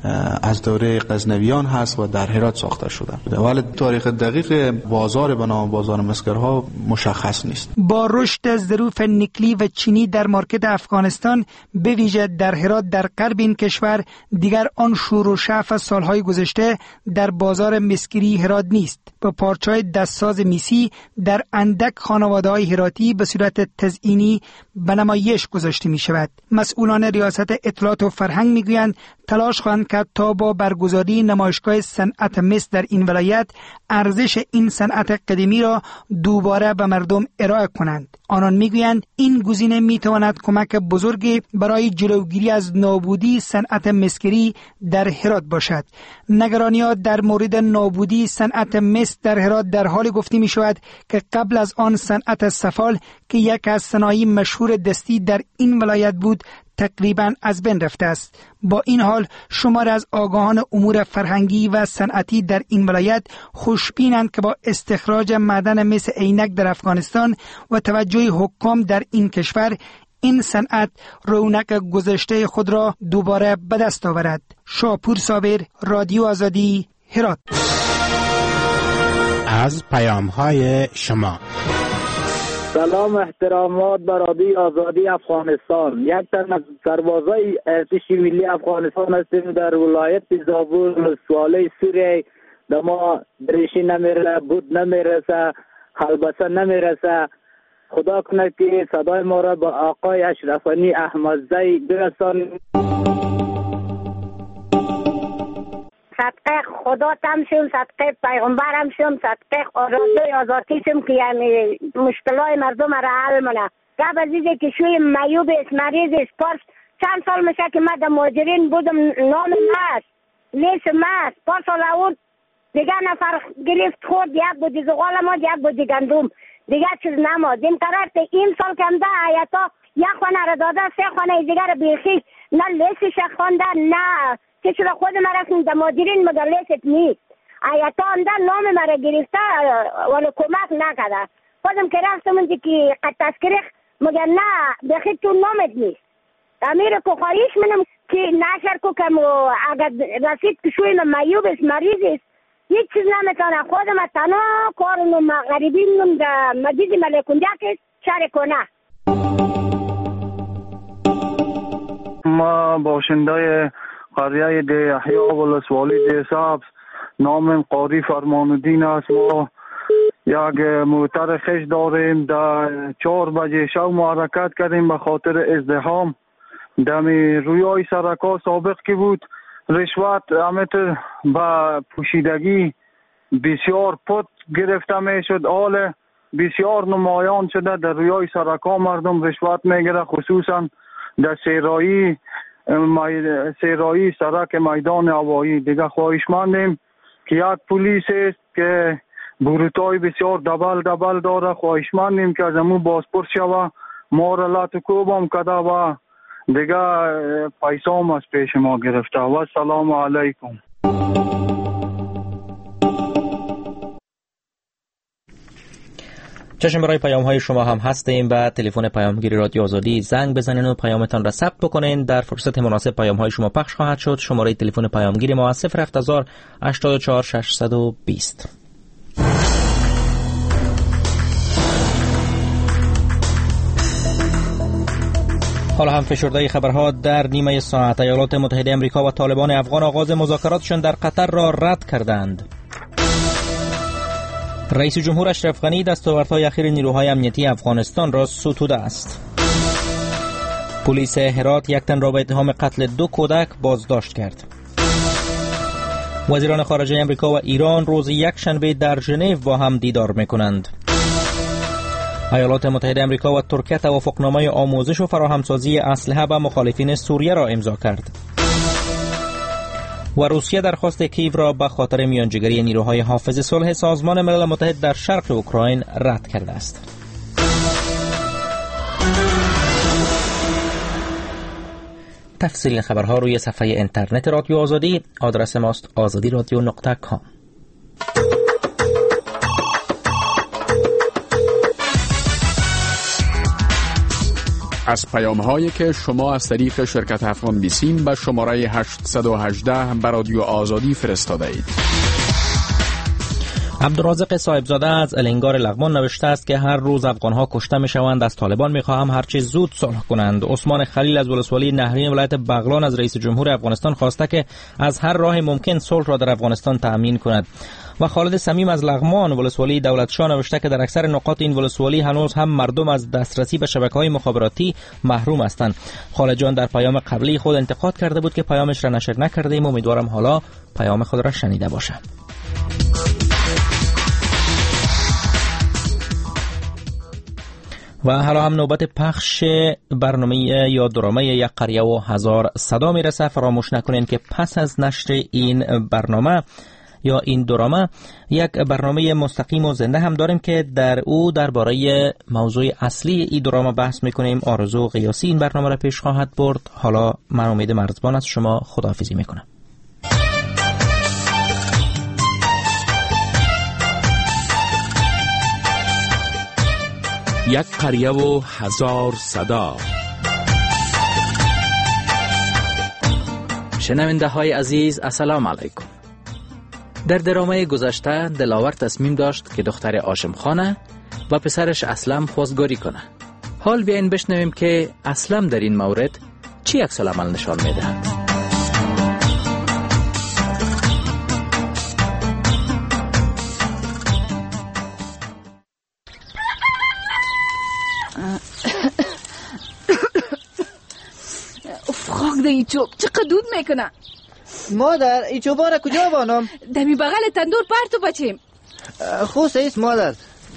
[SPEAKER 16] از دوره غزنویان هست و در هرات ساخته شده، ولی تاریخ دقیق بازار به نام بازار مسگرها مشخص نیست.
[SPEAKER 13] با رشد ظروف نکلی و چینی در مارکت افغانستان، به ویژه در هرات در غرب این کشور، دیگر آن شور و شعف سالهای گذشته در بازار مسکری هرات نیست. با پارچه‌های دستساز میسی در اندک خانواده‌های هراتی به صورت تزئینی به نمایش گذاشته می شود. مسئولان ریاست اطلاعات و فرهنگ می گویند تلاش خواهند کرد تا با برگزاری نمایشگاه صنعت مس در این ولایت ارزش این صنعت قدیمی را دوباره به مردم ارائه کنند. آنان میگویند این گزینه میتواند کمک بزرگی برای جلوگیری از نابودی صنعت مسکری در هرات باشد. نگرانی‌ها در مورد نابودی صنعت مس در هرات در حال گفته می شود که قبل از آن صنعت سفال که یک از صنایع مشهور دستی در این ولایت بود تقریباً از بین رفته است. با این حال شمار از آگاهان امور فرهنگی و صنعتی در این ولایت خوشبینند که با استخراج معدن مس عینک در افغانستان و توجه حکام در این کشور، این صنعت رونق گذشته خود را دوباره به دست آورد. شاپور صابر، رادیو آزادی، هرات.
[SPEAKER 17] از پیام‌های شما.
[SPEAKER 18] سلام احترامات به رادیو آزادی افغانستان. یک تن از سربازای ارتش ملی افغانستان هستیم در ولایت زابل. سواله سوریه در ما دریشی نمیره، بود نمیرسه، خلبسه نمیرسه. خدا کنه که صدای ما را به آقای اشرفانی احمدزی برسان.
[SPEAKER 19] صدقه خدا تم شم، صدقه پیغمبرم شم، صدقه آزادی آزادی شم که یعنی مشکلای مردم را حل منه. قبل از اینکه که شوی میوب است، مریض است، پاس چند سال میشه که من در مهاجرین بودم، نام ماست، لیس ماست، پاس سال اول دیگه نفر گرفت خورد، یک بودی زغال ما، یک بودی گندم، دیگه چیز نماد. این قرار این سال که همده آیتا یک خانه را داده، سه خانه دیگر بیخی نه لیسش خونده نه که شده خود ما رسیم در مادرین مگر لیست نیست. آیتا همده نام مرا گرفته ولی کمک نکده. خودم که رفتم اونجا که قد تذکره مگر نه بخی تو نامت نیست. امیر که خواهیش منم که نشر که کم اگر رسید که شوی من میوب است، مریض است، هیچ چیز نمیتونه. خودم تنها کارم مغربیم در مجید ملکونجک است، شهر کنه.
[SPEAKER 20] ما باشنده قریه ده احیا ولسوالی ده سبز، نام قاری فرماندین است. ما یک موتر خش داریم، در چهار بجه شب ما حرکت کردیم به خاطر ازدحام. دمی رویای سرکا سابق که بود رشوت همینطور به پوشیدگی بسیار پت گرفته می شد. حال بسیار نمایان شده. در رویای سرکا مردم رشوت میگیره، خصوصا در سیرایی سیرایی سرک میدان هوایی. دیگه خواهشمندیم که یک پلیس است که بروتای بسیار دبل دبل داره، خواهشمندیم که از امون بازپرس شوه، ما را لط و کوبم کده و دیگه پیسام از پیش ما گرفته. و سلام علیکم.
[SPEAKER 2] چشم برای پیام های شما هم هستیم و تلفن پیامگیری رادیو آزادی زنگ بزنین و پیامتان را ثبت بکنین. در فرصت مناسب پیام های شما پخش خواهد شد. شماره تلفن پیامگیری ما صفر هفت هزار هشتاد و چهار ششصد و بیست. حالا هم فشرده خبرها در نیمه ساعت. ایالات متحده آمریکا و طالبان افغان آغاز مذاکراتشان در قطر را رد کردند. رئیس جمهور اشرف غنی دستاوردهای اخیر نیروهای امنیتی افغانستان را ستوده است. پلیس هرات یک تن را به اتهام قتل دو کودک بازداشت کرد. وزیران خارجه آمریکا و ایران روز یک شنبه در ژنو با هم دیدار می‌کنند. ایالات متحده آمریکا و ترکیه توافقنامه آموزش و فراهمسازی اسلحه به مخالفین سوریه را امضا کرد. و روسیه درخواست کیو را به خاطر میانجیگری نیروهای حافظ صلح سازمان ملل متحد در شرق اوکراین رد کرده است. تفصیل خبرها روی صفحه اینترنت رادیو آزادی. آدرس ماست آزادی رادیو نقطه کام.
[SPEAKER 21] از پیام هایی که شما از طریق شرکت افغان بیسیم به شماره هشتصد و هجده به رادیو آزادی فرستاده اید.
[SPEAKER 2] عبدالرازق صاحبزاده از الینگار لغمان نوشته است که هر روز افغانها کشته می شوند. از طالبان می خواهم هرچه زود صلح کنند. عثمان خلیل از ولسوالی نهرین ولایت بغلان از رئیس جمهور افغانستان خواسته که از هر راه ممکن صلح را در افغانستان تأمین کند. و خالد صمیم از لغمان ولسوالی دولتشاه نوشته که در اکثر نقاط این ولسوالی هنوز هم مردم از دسترسی به شبکه‌های مخابراتی محروم هستند. خالد جان در پیام قبلی خود انتقاد کرده بود که پیامش را نشر نکرده ایم. امیدوارم حالا پیام خود را شنیده باشه. و حالا هم نوبت پخش برنامه یا درامه یک قریه و هزار صدا میرسه. فراموش نکنین که پس از نشر این برنامه یا این درامه یک برنامه مستقیم و زنده هم داریم که در او درباره موضوع اصلی این درامه بحث میکنیم. آرزو قیاسی این برنامه را پیش خواهد برد. حالا من امید مرزبان از شما خداحافظی میکنم.
[SPEAKER 21] یک قریه و هزار صدا.
[SPEAKER 5] شنونده های عزیز السلام علیکم. در درامه گذشته دلاور تصمیم داشت که دختر هاشم خانه و پسرش اسلم خواستگاری کنه. حال بیاین بشنویم که اسلم در این مورد چی عکس العمل نشان میدهد.
[SPEAKER 22] اف خاک ده ای چوب چقدر دود میکنه.
[SPEAKER 23] مادر ای چوبا را کجا بانم؟
[SPEAKER 22] دمی بغل تندور پرتو بچیم.
[SPEAKER 23] خوست ایست مادر.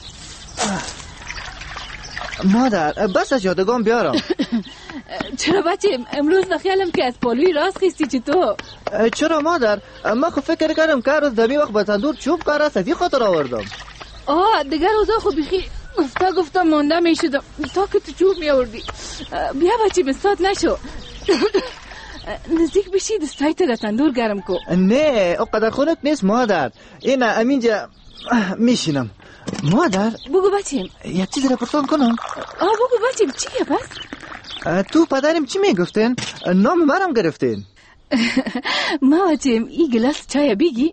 [SPEAKER 23] مادر بس از یادگان بیارم.
[SPEAKER 22] چرا بچیم امروز نخیالم که از پالوی راست خیستی چی تو؟
[SPEAKER 23] چرا مادر من خب فکر کردم که روز دمی وقت به تندور چوب کار است ازی خاطر آوردم.
[SPEAKER 22] آه دیگر روزا خب بخی گفته گفته مانده می شدم تا که تو چوب می آوردی. بیا بچیم استاد نشو. نزدیک بشی دستای تا تندور گرم کو.
[SPEAKER 23] نه او قدر خونک نیست مادر. این امینجا میشینم. مادر
[SPEAKER 22] بگو بچیم
[SPEAKER 23] یک چیز را پرسان کنم.
[SPEAKER 22] آه بگو بچیم چیه پس؟
[SPEAKER 23] تو پدرم چی میگفتین؟ نام مرم گرفتین.
[SPEAKER 22] ما بچیم ای گلاس چای بگی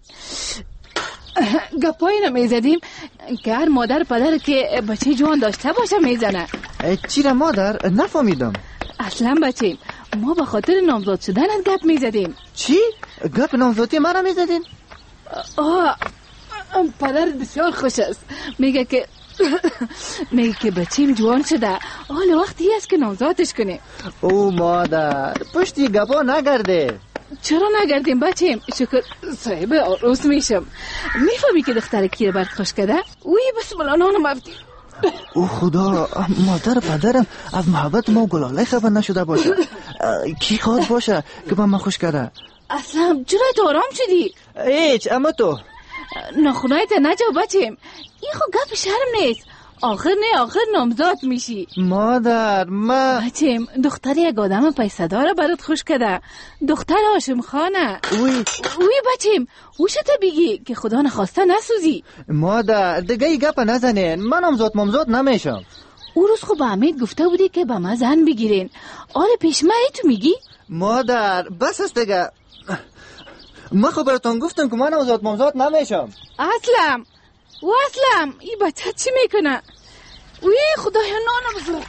[SPEAKER 22] گپایی نمیزدیم که هر مادر پدر که بچه جوان داشته باشه میزنه.
[SPEAKER 23] چی را مادر نفهمیدم.
[SPEAKER 22] اصلا بچیم ما به خاطر نامزاد شدنت گپ میزدیم.
[SPEAKER 23] چی؟ گپ نامزادی مرا میزدین؟
[SPEAKER 22] آه پدر بسیار خوش است. میگه که میگه که بچیم جوان شده حال وقتی است که نامزادش کنیم.
[SPEAKER 23] او مادر پشتی گپا نگرده.
[SPEAKER 22] چرا نگردیم بچیم؟ شکر صاحب عروس میشم. میفهمی که دختر کی برد خوش کده؟ اوی بسم الله نانو مفتی
[SPEAKER 23] او خدا، مادر پدرم از محبت ما گلاله خبر نشده باشه. کی خواد باشه که با ما خوش کرده؟
[SPEAKER 22] اصلا چرا تو آرام شدی؟
[SPEAKER 23] هیچ، اما تو
[SPEAKER 22] نخونایت نجا بچیم، این خود گپ شرم نیست. آخر نه آخر نامزاد میشی.
[SPEAKER 23] مادر ما
[SPEAKER 22] بچیم دختر یک آدم پیسدار برات خوش کرده، دختر هاشم خانه.
[SPEAKER 23] وی
[SPEAKER 22] وی بچیم اوشته بگی که خدا نخواسته نسوزی.
[SPEAKER 23] مادر دیگه ای گپ نزنین، من نامزاد مامزاد نمیشم.
[SPEAKER 22] او روز خوب به امید گفته بودی که به من زن بگیرین، آره پیش من ای تو میگی؟
[SPEAKER 23] مادر بس است دیگه، من خبرتون گفتم که من نامزاد مامزاد نمیشم.
[SPEAKER 22] اصلم و اصلم این بچه چی میکنه؟ وی خدایا نانو بزرگ.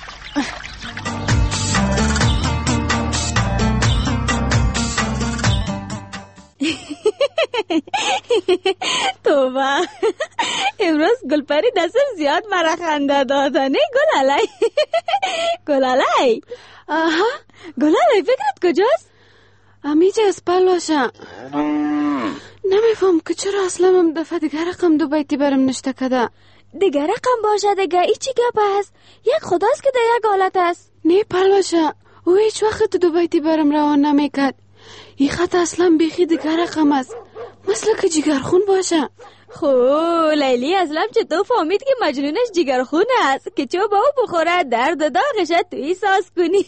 [SPEAKER 1] توبه امروز گلپری دستم زیاد مرا خنده دادنه. گلالای گلالای
[SPEAKER 22] آها
[SPEAKER 1] گلالای فکرت کجاست؟
[SPEAKER 22] امیجه از پلوشه. نمیفهم که چرا اصلا هم دفعه دیگه رقم دو بیتی برم نشته کده.
[SPEAKER 1] دیگه رقم باشه دیگه ای چی گپ است؟ یک خداست که در یک حالت است.
[SPEAKER 22] نه پلوشه او هیچ وقت دو بیتی برم روان نمیکد. این خط اصلا بیخی دیگه رقم است، مثل که جگرخون باشه.
[SPEAKER 1] خو لیلی اصلا چطور فهمید که مجنونش جگرخون است که چو با او بخوره درد و داغش تو احساس کنی؟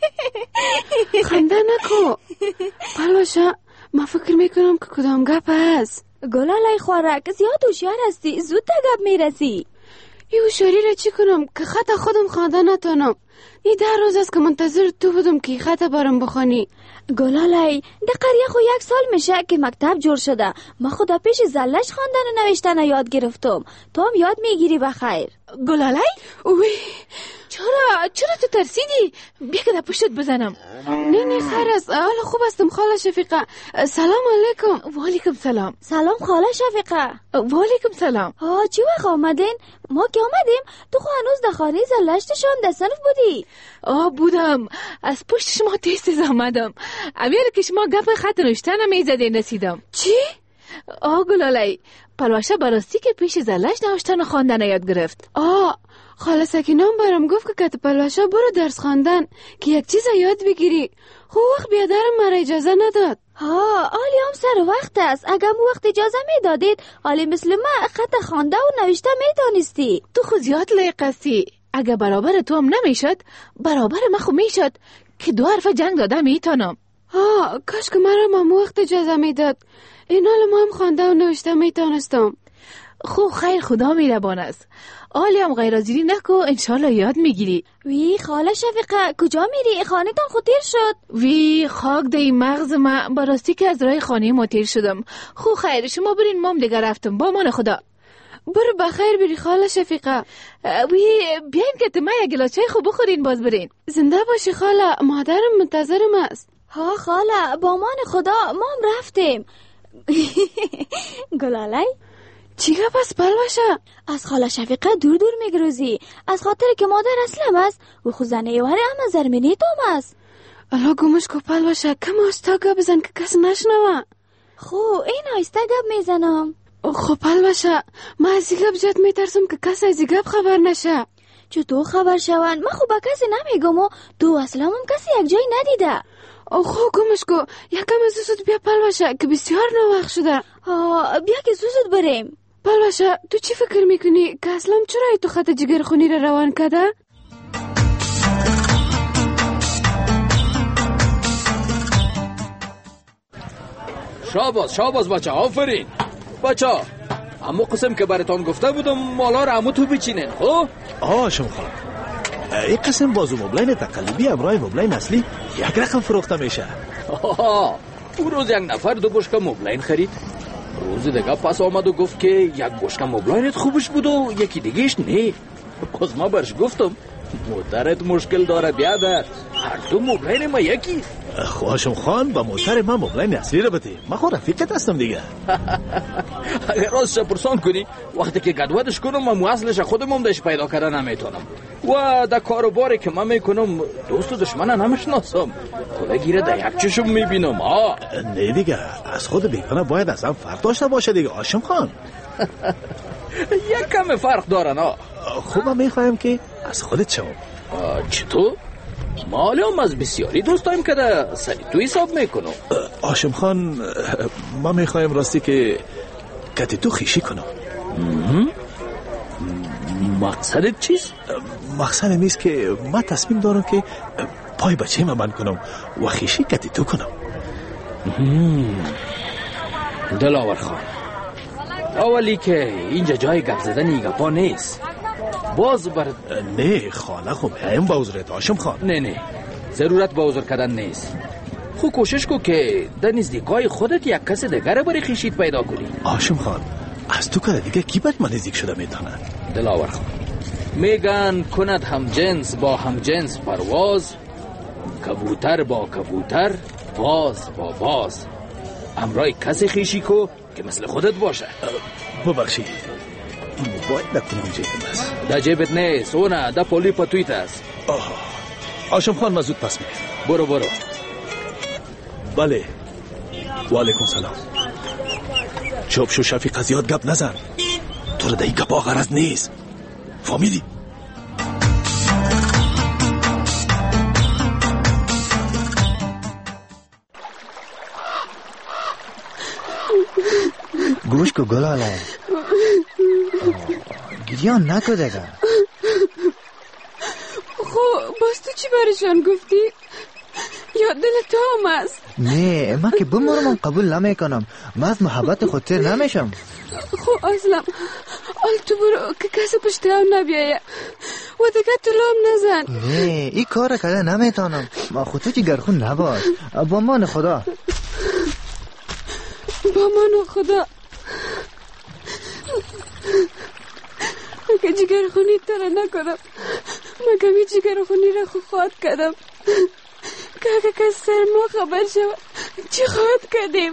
[SPEAKER 22] خنده نکو پلوشه، من فکر میکنم که کدام گپ است.
[SPEAKER 1] گلالای خوارک زیاد هوشیار هستی، زود تا گپ میرسی.
[SPEAKER 22] این هوشیاری را چی کنم که خط خودم خوانده نتونم؟ این ده روز است که منتظر تو بودم که خط برام بخونی.
[SPEAKER 1] گلالای ده قریه خو یک سال میشه که مکتب جور شده، من خدا پیش زلش خواندن و نوشتن یاد گرفتم، تو هم یاد میگیری بخیر.
[SPEAKER 22] گلالای اوی چرا چرا تو ترسیدی؟ بیا که در پشتت بزنم. نه نه خیر است، حالا خوب استم خاله شفیقه. سلام علیکم. و علیکم سلام.
[SPEAKER 1] سلام خاله شفیقه.
[SPEAKER 22] و علیکم سلام.
[SPEAKER 1] ها چی وقت آمدین؟ ما که آمدیم تو خو هنوز در خانه زلشتشان در صنف بودی.
[SPEAKER 22] آه بودم، از پشت شما تیز تیز آمدم. امیر که شما گپ خط نوشتن میزدین رسیدم.
[SPEAKER 1] چی؟
[SPEAKER 22] آه گلالای پلوشه براستی که پیش زلش نوشتن و خواندن یاد گرفت. آه خاله سکینام برام گفت که کت پلوشه برو درس خواندن که یک چیز یاد بگیری. خو وقت بیادرم مرا اجازه نداد.
[SPEAKER 1] ها آلی هم سر وقت است، اگر مو وقت اجازه میدادید آلی مثل من خط خوانده و نوشته میدانستی.
[SPEAKER 22] تو خود زیاد لایق هستی، اگر برابر تو هم نمیشد برابر من خو میشد که دو حرف جنگ داده میتونم. ها کاش که مرا مامو وقت اجازه میداد، این حال ما هم خوانده و نوشته میتونستم. خو خیر خدا میربان است، آلی هم غیر ازیری نکو، انشالله یاد میگیری.
[SPEAKER 1] وی خاله شفیقه کجا میری؟ خانه تان خود تیر شد.
[SPEAKER 22] وی خاک دی مغز من، براستی که از راه خانه ما تیر شدم. خو خیر شما برین، مام دیگر رفتم با من خدا. برو بخیر بری خاله شفیقه. وی بیاین که تما یک گلاس چای خوب بخورین باز برین. زنده باشی خاله، مادرم منتظرم است.
[SPEAKER 1] ها خاله با من خدا ما هم رفتیم. گلالای
[SPEAKER 22] چی گپ است پلوشه؟
[SPEAKER 1] از خاله شفیقه دور دور میگروزی، از خاطر که مادر اسلم است و خود زنه یوهر اما زرمینی توم است.
[SPEAKER 22] الا گمش کو پلوشه، کم آستا گپ بزن که کس نشنوه.
[SPEAKER 1] خو این آیسته گپ میزنم.
[SPEAKER 22] خو پلوشه من از گپ جد میترسم که کس از گپ خبر نشه.
[SPEAKER 1] چطور خبر شون؟ من خوب کسی نمیگم و تو اصلا هم کسی یک جای ندیده.
[SPEAKER 22] خو گمش کو یکم از زود بیا پلوشه که بسیار نوخت شده.
[SPEAKER 1] ها بیا که زود بریم.
[SPEAKER 22] پلوشه تو چی فکر میکنی که اصلا چرا تو خط جگر خونی را روان کده؟
[SPEAKER 3] شاباز شاباز بچه، آفرین بچه. اما قسم که براتون گفته بودم مالا را امو تو بچینین. خب
[SPEAKER 4] آه شما خواهم این قسم بازو مبلین تقلیبی امرای مبلین اصلی یک رقم فروخته میشه.
[SPEAKER 3] آها او روز یک نفر دو بشکه مبلین خرید، روز دیگه پس آمد و گفت که یک بشکه مبلینت خوبش بود و یکی دیگهش نه. باز ما برش گفتم موترت مشکل داره بیادر، هر دو مبلین ما یکی.
[SPEAKER 4] خواهشم خان با موتر من مبلین اصلی رو بده، من خود رفیقت هستم دیگه.
[SPEAKER 3] اگر راستش پرسان کنی وقتی که گدودش کنم من اصلش خودم هم دش پیدا کردن نمیتونم و در کاروباری که من میکنم دوست و دشمن نمیشناسم، خدا گیره در یک چشم میبینم. آه
[SPEAKER 4] نه دیگه، از خود بیگانه باید از هم فرق داشته باشه دیگه آشم خان.
[SPEAKER 3] یک کم فرق دارن. آه
[SPEAKER 4] خب من میخوایم که از خودت شوم.
[SPEAKER 3] چطور؟ ما هم از بسیاری دوستایم که در سری تو حساب میکنم.
[SPEAKER 4] هاشم خان ما میخوایم راستی که کتی تو خیشی کنم.
[SPEAKER 3] مقصدت چیست؟
[SPEAKER 4] مقصد میست که ما تصمیم دارم که پای بچه ما من کنم و خیشی کتی تو کنم.
[SPEAKER 3] دلاور خان، اولی که اینجا جای گپ زدن ای گپا نیست. باز بر
[SPEAKER 4] نه خانه خب هم با عذرت هاشم خان.
[SPEAKER 3] نه نه ضرورت با عذر کردن نیست. خو کوشش کو که در نزدیکای خودت یک کس دیگر برای خیشیت پیدا کنی.
[SPEAKER 4] هاشم خان از تو که دیگه کی برای من نزدیک شده میتونه؟
[SPEAKER 3] دلاور خان میگن کند هم جنس با هم جنس پرواز، کبوتر با کبوتر، باز با باز. امرای کسی خیشی کو که مثل خودت باشه.
[SPEAKER 4] ببخشید باید نکنم جیبم است.
[SPEAKER 3] در جیبت نیست، اونه در پولی پتویت است.
[SPEAKER 4] هاشم خان ما زود پس میگه.
[SPEAKER 3] برو برو.
[SPEAKER 4] بله و علیکم سلام. چوب شو شفیق زیاد گپ نزن، تو رو در این گپا غرض نیست، فهمیدی؟
[SPEAKER 23] گوش کو گلاله گریان نکو دیگه.
[SPEAKER 22] خب باز تو چی برشان گفتی؟ یا دل تو هم است؟
[SPEAKER 23] نه من که بمارم من قبول نمیکنم. من از محبت خود تیر نمیشم.
[SPEAKER 22] خب اصلا آل تو برو که کسی پشت هم نبیایه و دیگه تو لام نزن.
[SPEAKER 23] نه این کار کده نمیتانم. ما خود تو چی گرخون نباش. با مان خدا.
[SPEAKER 22] با من خدا اگه جگر خونی تره نکنم مگه می جگر خونی را خو خواهد کردم که اگه کس سر ما خبر شود چی خواهد کردیم.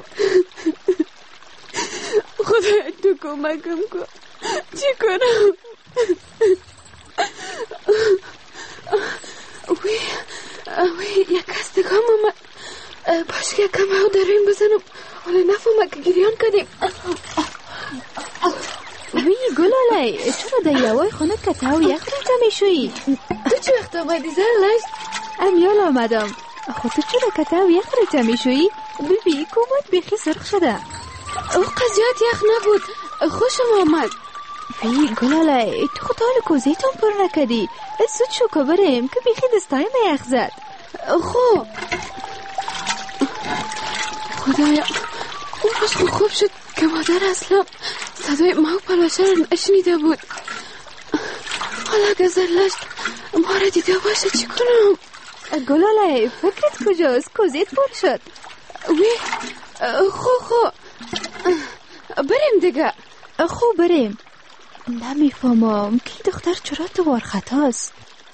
[SPEAKER 22] خدا تو کمکم کن چی کنم. وی وی یک کس دگام آمد. باش که کم او در این بزنم ولی نفهمه که گریان کردیم.
[SPEAKER 1] وی گلاله چرا در یوای خونه کتاو یک ریزه میشوی؟
[SPEAKER 22] تو چه وقت آمدی زرلشت؟
[SPEAKER 1] امیال آمدم. خود تو چرا کتاو یک ریزه میشوی؟ ببی کمت بیخی سرخ شده.
[SPEAKER 22] او قضیات یخ نبود، خوشم آمد.
[SPEAKER 1] وی گلاله تو خود حال کوزیتون پر نکدی. از سود شو که بریم که بیخی دستای ما یخ زد.
[SPEAKER 22] خب خدایا اون روز خوب خوب شد که مادر اصلا صدای ما و پلاشه رو نشنیده بود. حالا اگه زرلشت ما رو دیده باشه چی کنم؟
[SPEAKER 1] گلاله فکرت کجاست؟ کوزیت پر شد.
[SPEAKER 22] وی خو خو بریم دیگه.
[SPEAKER 1] خو بریم. نمیفهمم که دختر چرا تو بار خطاست.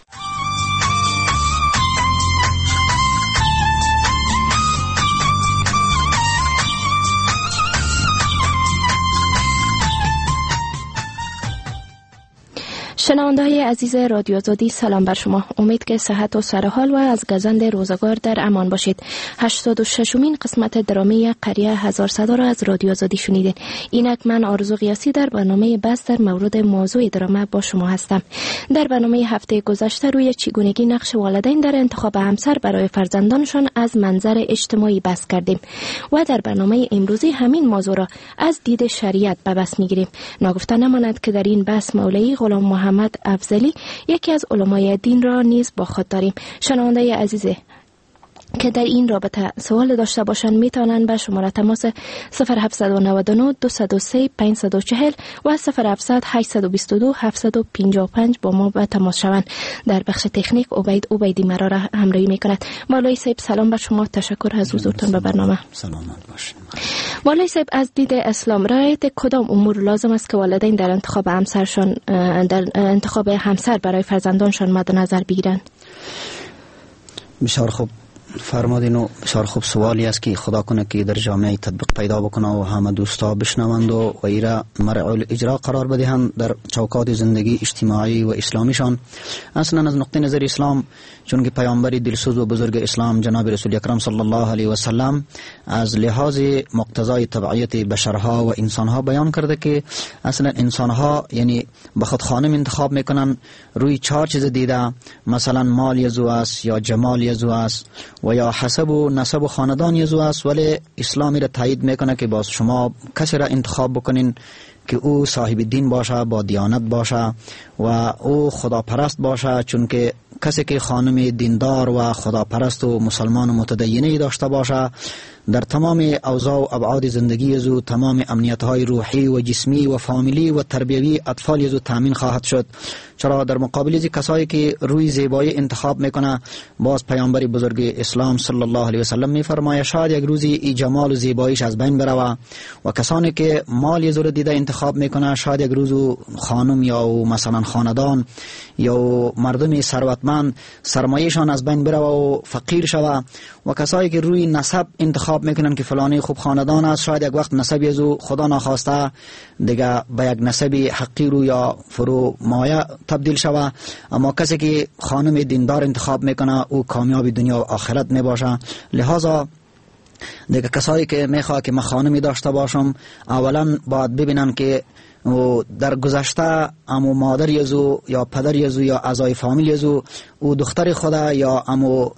[SPEAKER 7] شنونده‌های عزیز رادیو آزادی سلام بر شما. امید که صحت و سرحال و از گزند روزگار در امان باشید. هشتاد و ششمین قسمت درامی قریه هزار صدا را از رادیو آزادی شنیدین. اینک من آرزو قیاسی در برنامه بس در مورد موضوع درامه با شما هستم. در برنامه هفته گذشته روی چگونگی نقش والدین در انتخاب همسر برای فرزندانشان از منظر اجتماعی بحث کردیم و در برنامه امروزی همین موضوع را از دید شریعت به بحث می‌گیریم. ناگفته نماند که در این بحث مولوی غلام محمد افضلی یکی از علمای دین را نیز با خود داریم. شنونده عزیز که در این رابطه سوال داشته باشند میتونن به شماره تماس صفر هفت نه نه دو صفر سه پنج چهار صفر و صفر هفت هشت دو دو هفت پنج پنج با ما به تماس شوند. در بخش تکنیک عبید عبیدی مرا را همراهی میکند. مولوی صاحب سلام بر شما، تشکر از حضورتون به برنامه.
[SPEAKER 8] سلامت باشین.
[SPEAKER 7] مولوی صاحب از دید اسلام رعایت کدام امور لازم است که والدین در انتخاب همسرشان در انتخاب همسر برای فرزندانشان مد نظر بگیرند؟
[SPEAKER 8] بسیار خوب. فرمودین و بسیار خوب سوالی است که خدا کنه که در جامعه تطبیق پیدا بکنه و همه دوستا بشنوند و ایرا مرع الاجرا قرار بدهند در چوکات زندگی اجتماعی و اسلامیشان. اصلا از نقطه نظر اسلام، چون که پیامبر دلسوز و بزرگ اسلام جناب رسول اکرم صلی الله علیه و سلم از لحاظ مقتضای طبیعت بشرها و انسانها بیان کرده که اصلا انسانها یعنی به خود خانم انتخاب میکنن روی چهار چیز دیده، مثلا مال یزو است یا جمال یزو است و یا حسب و نسب و خاندان یزو است، ولی اسلامی را تایید میکنه که باز شما کسی را انتخاب بکنین که او صاحب دین باشه، با دیانت باشه و او خداپرست باشه، چون که کسی که خانم دیندار و خداپرست و مسلمان و متدینی داشته باشه در تمام اوضاع و ابعاد زندگی زو تمام امنیت‌های روحی و جسمی و فامیلی و تربیوی اطفال زو تامین خواهد شد. چرا در مقابل از کسایی که روی زیبایی انتخاب میکنه، باز پیامبر بزرگ اسلام صلی الله علیه و سلم میفرماید شاید یک روزی ای جمال و زیباییش از بین بره و کسانی که مال یزو رو دیده انتخاب میکنه شاید یک روز خانم یا مثلا خاندان یا مردم ثروتمند سرمایه‌شان از بین بره و فقیر شوه و کسایی که روی نسب انتخاب میکنن که فلانی خوب خاندان است شاید یک وقت نسب یزو خدا ناخواسته دیگه به یک نسب حقیر یا فرو مایه تبدیل شوه. اما کسی که خانم دیندار انتخاب میکنه او کامیاب دنیا و آخرت میباشه. لہذا دیگه کسایی که میخواه که من خانمی داشته باشم اولا باید ببینن که در گذشته امو مادر یزو یا پدر یزو یا اعضای فامیل یزو او دختر خدا یا امو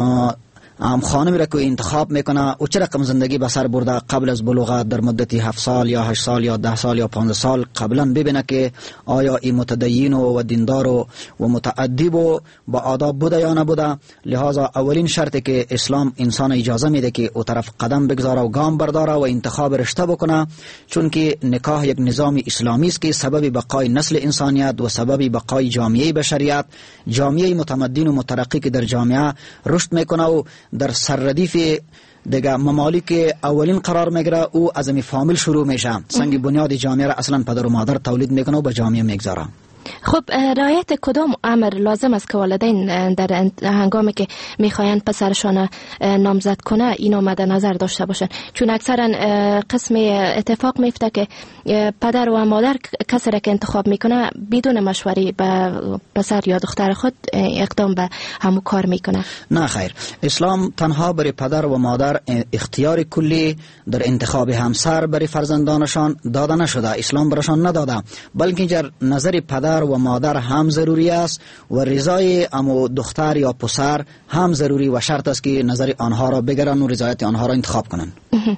[SPEAKER 8] ام خانمی را که انتخاب میکنه او چه رقم زندگی به سر برده قبل از بلوغت در مدتی هفت سال یا هشت سال یا ده سال یا پانزده سال قبلا ببینه که آیا این متدین و دیندار و متأدب و با آداب بوده یا نبوده. لہذا اولین شرطی که اسلام انسان اجازه میده که او طرف قدم بگذاره و گام برداره و انتخاب رشته بکنه، چون که نکاح یک نظام اسلامی است که سبب بقای نسل انسانیت و سبب بقای جامعه بشریت، جامعه متمدن و مترقی که در جامعه رشد میکنه و در سرردیف دیگه ممالک اولین قرار میگیره او از می فامیل شروع میشه، سنگ بنیاد جامعه را اصلا پدر و مادر تولید میکنه و به جامعه میگذاره.
[SPEAKER 7] خب رعایت کدام امر لازم است که والدین در هنگامی که میخواین پسرشان نامزد کنه اینو مد نظر داشته باشن؟ چون اکثرا قسم اتفاق میفته که پدر و مادر کسی را که انتخاب میکنه بدون مشوره به پسر یا دختر خود اقدام به همو کار میکنه. نه
[SPEAKER 8] خیر، اسلام تنها برای پدر و مادر اختیار کلی در انتخاب همسر برای فرزندانشان داده نشده، اسلام برشان نداده، بلکه در نظر پدر و مادر هم ضروری است و رضای امو دختر یا پسر هم ضروری و شرط است که نظر آنها را بگیرن و رضایت آنها را انتخاب کنن.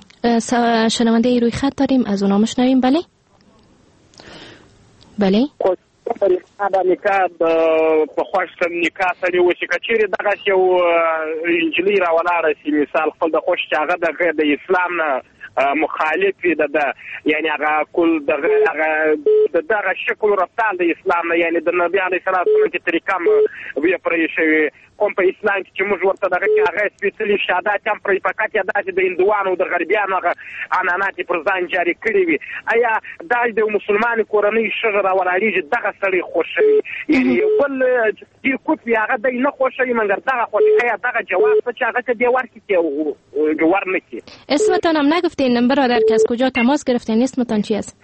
[SPEAKER 7] شنونده روی خط داریم، از اونا مشنویم. بله بله
[SPEAKER 10] دا نکاح په خوښ نکاح سره وشي که چیرې دغه یو انجلۍ راولاړه شي مثال خپل د خوښ چې هغه د اسلام نه مخالف ده ده یعنی هغه کل دغه هغه دغه شکل رفتار د اسلام نه یعنی د نبی علیه السلام چې طریقه وی پرې شوی کوم په اسلام کې چې موږ ورته دغه کې هغه سپیشلی شهادت هم پرې فقط یا داسې د هندوانو د غربیانو هغه عنعنات پر ځان جاري کړي وي. آیا دا د مسلمان کورنۍ ښځه راولاړېږي دغه سړی خوښوي یعنی بل چې کوفي هغه دی نه خوښوي مګر دغه خوښوي؟ آیا دغه جواب څه چې هغه ته دی ورکړي چې ورنکړي؟
[SPEAKER 7] اسمتان هم نگفتین برادر که از کجا تماس گرفتین؟ اسمتان چی است؟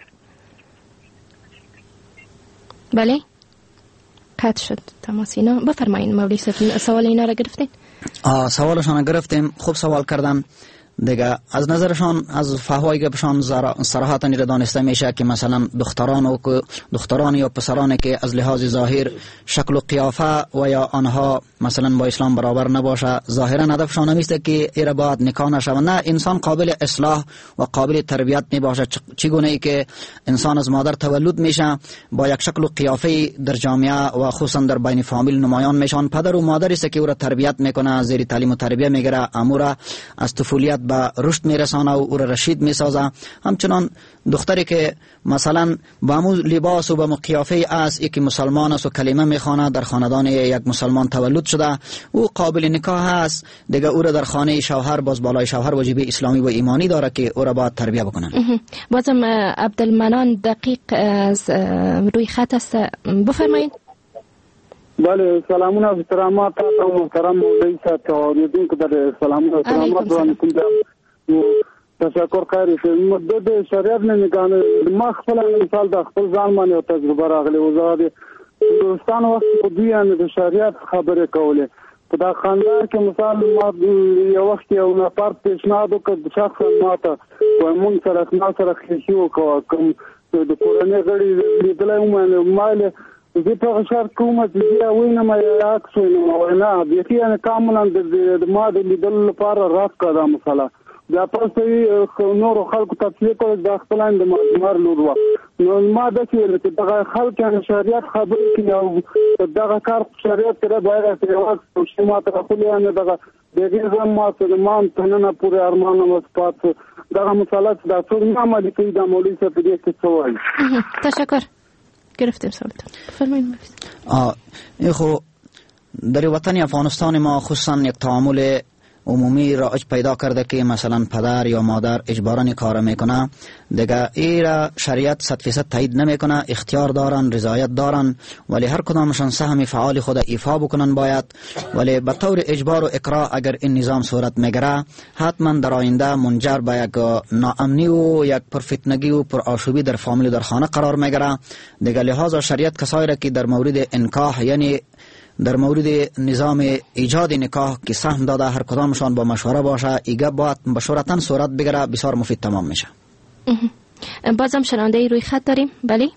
[SPEAKER 7] بله قطع شد تماس اینا. بفرمایین مولوی صاحب سوال اینا را گرفتین؟
[SPEAKER 8] آه سوالشان گرفتیم، خوب سوال کردن دیگه. از نظرشان از فهوای گپشان صراحتا را دانسته میشه که مثلا دختران و دختران یا پسرانی که از لحاظ ظاهر شکل و قیافه و یا آنها مثلا با اسلام برابر نباشه ظاهرا هدفشان نمیسته که ایره باید نکاح نشه. نه، انسان قابل اصلاح و قابل تربیت میباشه. چگونه ای که انسان از مادر تولد میشه با یک شکل و قیافه در جامعه و خصوصا در بین فامیل نمایان میشن. پدر و مادری است که او را تربیت میکنه، زیر تعلیم و تربیت میگیره، امور از طفولیت به رشد میرسانه و او را رشید میسازه. همچنان دختری که مثلا با مو لباس و با مو قیافه است ای که مسلمان است و کلمه میخوانه، در خاندان یک مسلمان تولد شده، او قابل نکاح است دیگه. او را در خانه شوهر باز بالای شوهر واجب اسلامی و ایمانی داره که او را باید تربیت بکنن.
[SPEAKER 7] بازم عبدالمنان دقیق از روی خط است، بفرمایید.
[SPEAKER 6] بله سلامون و احترامات تا محترم مولوی صاحب تعاریدون که در سلامون و احترامات رو میکنم تشکر خیلی شد د شریعت نه نگانه ما خپل مثال د خپل ځان باندې او تجربه راغلی وزاد دوستان وخت په دوی نه د شریعت خبره کوله په دا خاندار کې مثال ما یو وخت یو نفر پیشنهاد وکړ شخص ماته و مونږ سره ما سره خېشو کوم د کورنۍ غړي لیدلای مې مال زه په شرط کومه چې وینه مې عکس وینم نه بيخي انا کاملا د ما د لیدل لپاره راف کړم مثلا بیا تاسو نور خلکو ته کول د خپل اند مار لور نو ما د چې دغه خلک ان شریعت خبرې کوي او دغه کار شریعت سره باید سیواز او شما ته خپل ان دغه دغه زما ته مان تنه پورې ارمان او سپات دغه مصالحات د ټول عمل کوي د مولوی څخه دې څه وایي.
[SPEAKER 7] تشکر. گرفتیم سوالتون بفرمایید.
[SPEAKER 8] آه خو در وطن افغانستان ما خصوصا یک تعامل عمومی رایج پیدا کرده که مثلا پدر یا مادر اجبارا کار میکنه دیگه ایرا شریعت صد فیصد تایید نمیکنه، اختیار دارن، رضایت دارن، ولی هر کدامشان سهم فعال خود ایفا بکنن باید، ولی به طور اجبار و اکراه اگر این نظام صورت میگیره حتما در آینده منجر به یک ناامنی و یک پرفتنگی و پرآشوبی در فامیل و در خانه قرار میگیره. دیگه لحاظا شریعت کسایی را که در مورد انکاح یعنی در مورد نظام ایجاد نکاح که سهم داده هر کدامشان با مشوره باشه ایگه باید بشورتاً صورت بگیره بسیار مفید تمام میشه.
[SPEAKER 7] بازم شنونده روی خط داریم. بله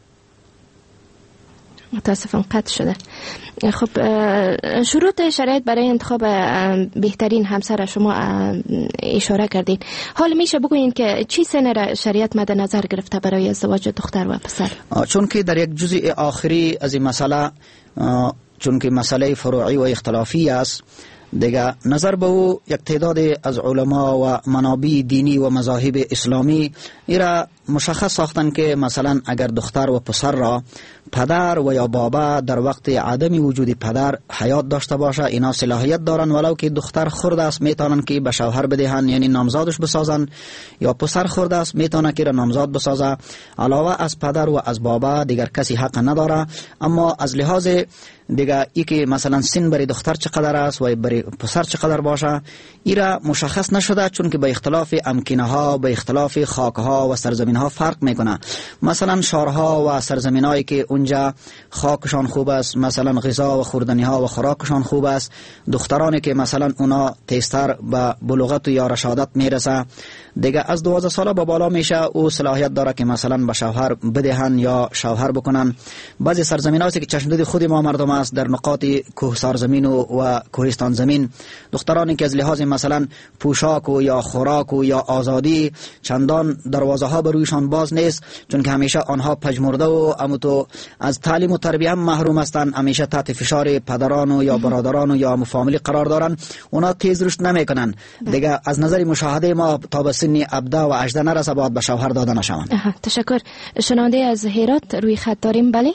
[SPEAKER 7] متاسفم قطع شده. خب شروط شرایط برای انتخاب بهترین همسر شما اشاره کردین. حال میشه بگوین که چی سن را شریعت مد نظر گرفته برای ازدواج دختر و پسر؟
[SPEAKER 8] چون که در یک جزء آخری از این مسئله چون که مسئله فروعی و اختلافی است دیگه نظر به او یک تعداد از علما و منابع دینی و مذاهب اسلامی ایرا مشخص ساختن که مثلا اگر دختر و پسر را پدر و یا بابا در وقت عدم وجود پدر حیات داشته باشه اینا صلاحیت دارن ولو که دختر خرد است میتونن که به شوهر بدهن یعنی نامزادش بسازن یا پسر خرد است میتونه که نامزاد بسازه. علاوه از پدر و از بابا دیگر کسی حق نداره. اما از لحاظ دیگه ای که مثلا سن بری دختر چقدر است و بری پسر چقدر باشه ایرا مشخص نشده چون که به اختلاف امکنه ها به اختلاف خاک ها و سرزمین ها فرق میکنه. مثلا شهرها و سرزمین هایی که اونجا خاکشان خوب است مثلا غذا و خوردنی ها و خوراکشان خوب است دخترانی که مثلا اونا تیزتر به بلوغت و یا رشادت میرسه دیگه از دوازده ساله به بالا میشه او صلاحیت داره که مثلا به شوهر بدهن یا شوهر بکنن. بعضی سرزمین هایی که چشمدید خود ما مردم است در نقاط کوهسار زمین و, و کوهستان زمین دخترانی که از لحاظ مثلا پوشاک و یا خوراک و یا آزادی چندان دروازه ها بر رویشان باز نیست چون که همیشه آنها پژمرده و امتو از تعلیم و تربیت هم محروم هستند همیشه تحت فشار پدران و یا برادران و یا فامیلی قرار دارن اونا تیز رشد نمیکنن دیگه از نظر مشاهده ما تا به سن ابده و اجده نرسه باید به شوهر داده نشوند.
[SPEAKER 7] تشکر. شنونده از هرات روی خط داریم. بله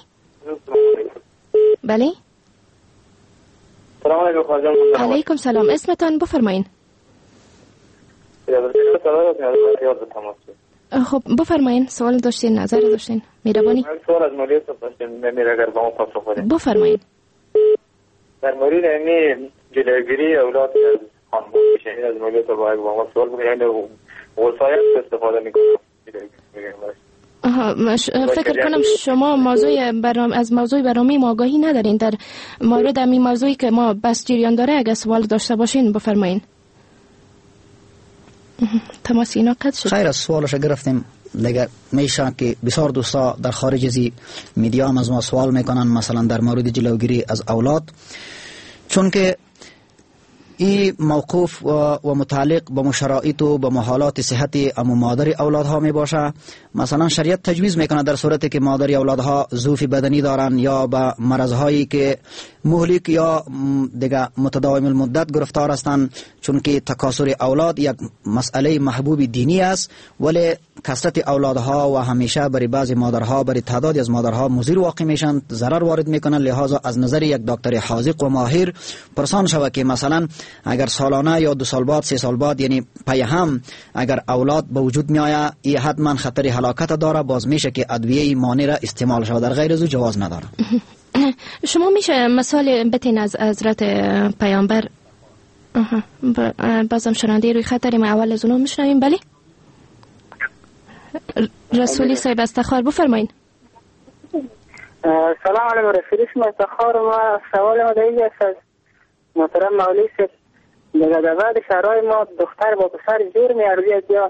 [SPEAKER 7] بله
[SPEAKER 9] سلام علیکم.
[SPEAKER 7] علیکم سلام. اسمتان بفرمایین. خب بفرمایین سوال داشتین نظر داشتین مهربانی.
[SPEAKER 9] سوال از مولوی صاحب داشتیم نمیره اگر با ما پاسخ بدین.
[SPEAKER 7] بفرمایین.
[SPEAKER 9] در مورد اینی جلوگیری اولاد از خانواده میشه از مولوی صاحب با ما سوال بگیرین یعنی وسایل استفاده میکنه.
[SPEAKER 7] فکر کنم شما موضوع برنامه از موضوع برنامه ما آگاهی ندارین در مورد همین موضوعی که ما بس جریان داره اگه سوال داشته باشین بفرمایین. تماس اینا قطع شد.
[SPEAKER 8] خیر از سوالش گرفتیم دیگه میشه که بسیار دوستا در خارج ازی میدیا هم از ما سوال میکنن مثلا در مورد جلوگیری از اولاد چون که این موقوف و, و متعلق به مشرائط و به محالات صحت ام و مادر اولادها می باشه. مثلا شریعت تجویز میکنه در صورتی که مادر اولادها ضعف بدنی دارن یا به مرضهایی که مهلک یا دیگه متداوم المدت گرفتار هستند چون که تکاثر اولاد یک مسئله محبوب دینی است ولی کثرت اولادها و همیشه برای بعضی مادرها برای تعدادی از مادرها مضر واقع میشن ضرر وارد میکنن. لحاظا از نظر یک دکتر حاذق و ماهر پرسان شود که مثلا اگر سالانه یا دو سال بعد سه سال بعد یعنی پی هم اگر اولاد به وجود می آید این حتما خطر هلاکت داره باز میشه که ادویه مانع را استعمال شود در غیر از او جواز نداره.
[SPEAKER 7] شما میشه مثال بتین از حضرت پیامبر؟ بازم شنونده روی خط داریم، اول از اونو میشنویم. بله رسولی صاحب استخار بفرمایید.
[SPEAKER 11] سلام علیکم رسولی صاحب استخار. ما سوال ما دیگه است از محترم مولوی صاحب. دیگه در بعد شهرهای ما دختر با پسر جور میاردید یا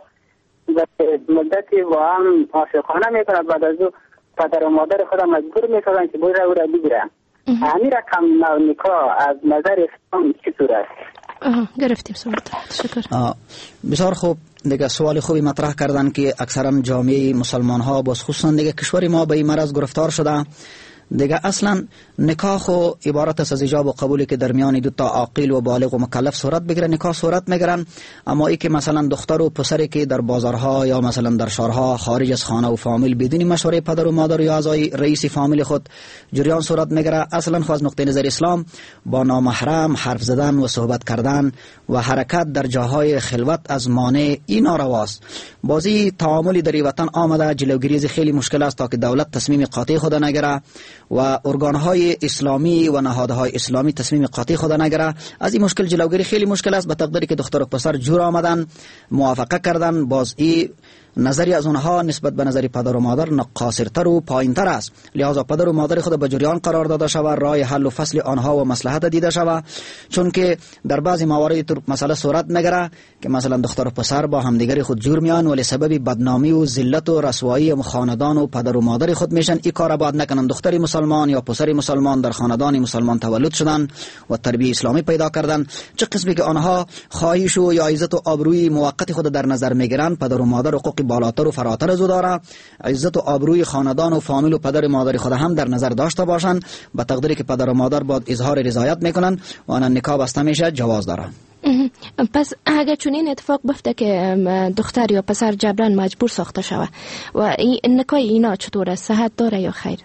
[SPEAKER 11] مدتی با هم عاشقانه میکنه، بعد از او پدر و مادر خودم مجبور میکنن که بره او را بگیره. همین رقم نکاح از نظر اسلام چطور است؟
[SPEAKER 7] آها گرفتیم سوال. شکر.
[SPEAKER 8] بسیار خوب. دیگه سوال خوبی مطرح کردن که اکثرا جامعه مسلمان ها باز خصوصا دیگه کشور ما به این مرض گرفتار شده. دیگه اصلا نکاح خو عبارت است از ایجاب و قبولی که در میان دو تا عاقل و بالغ و مکلف صورت بگیره. نکاح صورت میگیرن، اما ای که مثلا دختر و پسری که در بازارها یا مثلا در شهرها خارج از خانه و فامیل بدون مشوره پدر و مادر یا اعضای رئیس فامیل خود جریان صورت میگیره، اصلا خو از نقطه نظر اسلام با نامحرم حرف زدن و صحبت کردن و حرکت در جاهای خلوت از مانع این نارواست. بازی تعاملی در وطن آمده، جلوگیری خیلی مشکل است تا که دولت تصمیم قاطع خود نگیره و ارگانهای اسلامی و نهادهای اسلامی تصمیم قاطع خود نگیره. از این مشکل جلوگیری خیلی مشکل است. به تقدیری که دختر و پسر جور آمدن، موافقه کردن، باز این نظری از اونها نسبت به نظری پدر و مادر نقاصرتر و پایینتر است. لذا پدر و مادر خود به جریان قرار داده شود، راه حل و فصل آنها و مصلحت دیده شود، چون که در بعضی موارد مسئله صورت میگیره که مثلا دختر و پسر با همدیگر خود جور میان ولی سبب بدنامی و ذلت و رسوایی خاندان و پدر و مادر خود میشن. این کار باید نکنن. دختری مسلمان یا پسری مسلمان در خاندان مسلمان تولد شدن و تربیت اسلامی پیدا کردن، چه قسمی که آنها خواهش و یا عزت و آبروی موقت خود در نظر میگیرن، پدر و مادر حقوق بالاتر و فراتر از او داره. عزت و آبروی خاندان و فامیل و پدر و مادر خود هم در نظر داشته باشند. به تقدیری که پدر و مادر باید اظهار رضایت میکنن و آن نکاح بسته میشه، جواز داره.
[SPEAKER 7] پس اگر چنین اتفاق بفته که دختر یا پسر جبران مجبور ساخته شود و این نکاح اینا چطور است؟ صحت داره یا خیر؟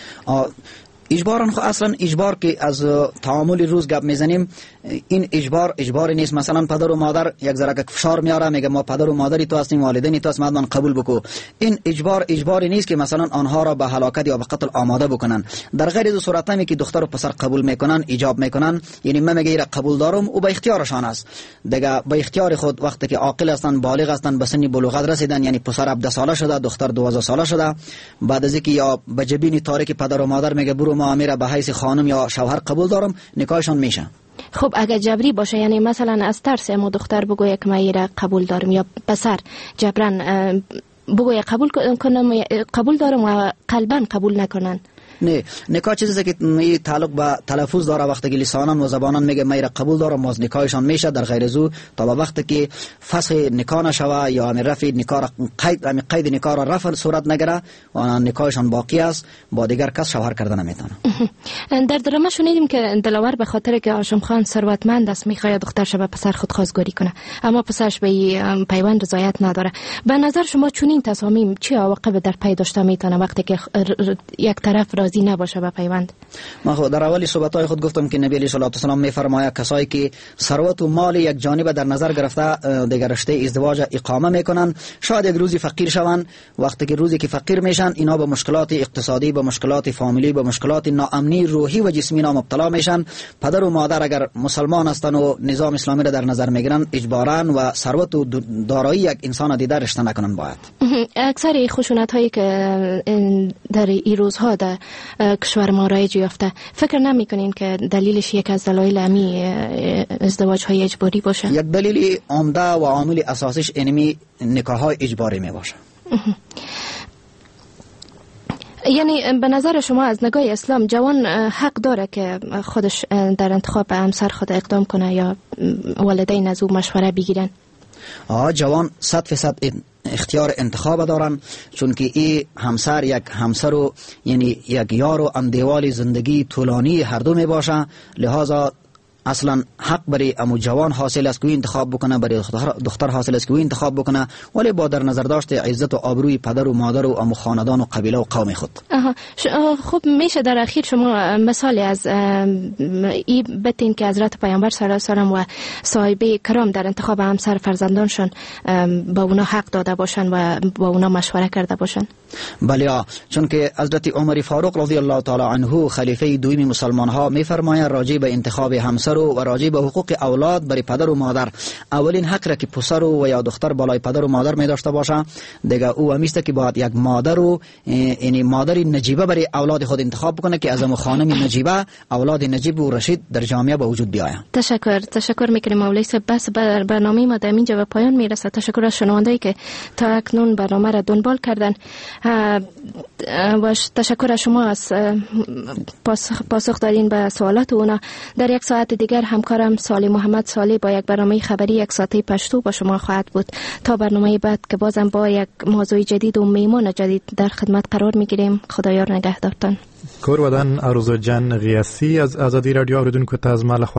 [SPEAKER 8] اجبارن خو اصلا اجبار که از تعامل روز گپ میزنیم، این اجبار اجبار نیست. مثلا پدر و مادر یک ذره فشار میاره، میگه ما پدر و مادری تو هستیم، والدینی تو هستیم، من قبول بکو. این اجبار اجباری نیست که مثلا آنها را به هلاکت یا به قتل آماده بکنن. در غیر از صورتایی که دختر و پسر قبول میکنن، ایجاب میکنن، یعنی من میگه قبول دارم و به اختیارشان است. دیگه به اختیار خود وقتی که عاقل هستن، بالغ هستن، به سن بلوغت رسیدن، یعنی پسر هفده ساله شده، دختر دوازده ساله شده، بعد از اینکه یا به جبین تاریک پدر و مادر میگه برو ما امیر به حیث خانم یا شوهر قبول دارم، نکاحشان میشه.
[SPEAKER 7] خب اگر جبری باشه، یعنی مثلا از ترس امو دختر بگوید که من ایره قبول دارم یا پسر جبران بگوید قبول کنم، قبول دارم و قلبا قبول نکنن،
[SPEAKER 8] نه نکاح چیزی که این تعلق به تلفظ داره. وقتی که لسانن و زبانن میگه من قبول دارم، باز نکاحشان میشه. در غیر از او تا به وقتی که فسخ نکاح نشوه یا رفع نکاح قید یعنی قید نکاح را رفع صورت نگیره و نکاحشان باقی است، با دیگر کس شوهر کردن نمیتونه.
[SPEAKER 7] در درامه شنیدیم که دلاور به خاطر که هاشم خان ثروتمند است میخواد دخترش به پسر خود خواستگاری کنه، اما پسرش به پیوند رضایت نداره. به نظر شما چنین تصامیم چه عواقب در پی داشته میتونه وقتی که یک طرف راضی نباشه به پیوند؟
[SPEAKER 8] ما خود در اولی صحبت‌های خود گفتم که نبی علیه السلام میفرماید کسایی که ثروت و مال یک جانب در نظر گرفته دیگر رشته ازدواج اقامه میکنن، شاید یک روزی فقیر شوند. وقتی که روزی که فقیر میشن، اینا به مشکلات اقتصادی، به مشکلات فامیلی، به مشکلات ناامنی روحی و جسمی مبتلا میشن. پدر و مادر اگر مسلمان هستن و نظام اسلامی را در نظر میگیرن، اجباراً و ثروت و دارایی یک انسان دیگر رشته نکنن. باید
[SPEAKER 7] اکثر خشونت هایی که در این روزها در کشور ما رایج یافته، فکر نمیکنین که دلیلش یک از دلایل امی ازدواج های اجباری باشه؟
[SPEAKER 8] یک دلیل عمده و عامل اساسیش اینمی نکاح های اجباری می باشه.
[SPEAKER 7] یعنی به نظر شما از نگاه اسلام جوان حق داره که خودش در انتخاب همسر خود اقدام کنه یا والدین از او مشوره بگیرن؟
[SPEAKER 8] آه جوان صد فیصد اختیار انتخاب دارن، چون که این همسر یک همسر و یعنی یک یار و اندیوال زندگی طولانی هر دو می باشه. لحاظا اصلا حق برای امو جوان حاصل است که انتخاب بکنه، برای دختر حاصل است که انتخاب بکنه، ولی با در نظر داشت عزت و آبروی پدر و مادر و امو خاندان و قبیله و قوم خود.
[SPEAKER 7] خب میشه در اخیر شما مثالی از این بتین که حضرت پیامبر صلی الله علیه و آله و صحابه کرام در انتخاب همسر فرزندانشان با اونا حق داده باشن و با اونا مشوره کرده باشن؟
[SPEAKER 8] بله، چون که حضرت عمر فاروق رضی الله تعالی عنه خلیفه دوم مسلمان ها میفرمایند راجع به انتخاب همسر و راجع به حقوق اولاد برای پدر و مادر، اولین حق را که پسر و یا دختر بالای پدر و مادر می داشته باشه دیگه او همیست که باید یک مادر و یعنی مادر نجیبه برای اولاد خود انتخاب بکنه که از ام خانم نجیبه اولاد نجیب و رشید در جامعه به وجود بیاید.
[SPEAKER 7] تشکر تشکر میکنیم مولوی صاحب. بس بر برنامه ما در اینجا به پایان میرسه. تشکر از شنوندهایی که تا اکنون برنامه را دنبال کردن و تشکر از شما از پاسخ دادین به سوالات اونا. در یک ساعت دیگر همکارم صالح محمد صالح با یک برنامه خبری یک ساعته پشتو با شما خواهد بود. تا برنامه بعد که بازم با یک موضوع جدید و میمون جدید در خدمت قرار میگیریم. خدایا نگهدارتان.
[SPEAKER 12] کور ودان آرزو جان غیاسی از آزادی رادیو اوریدونکو ته زما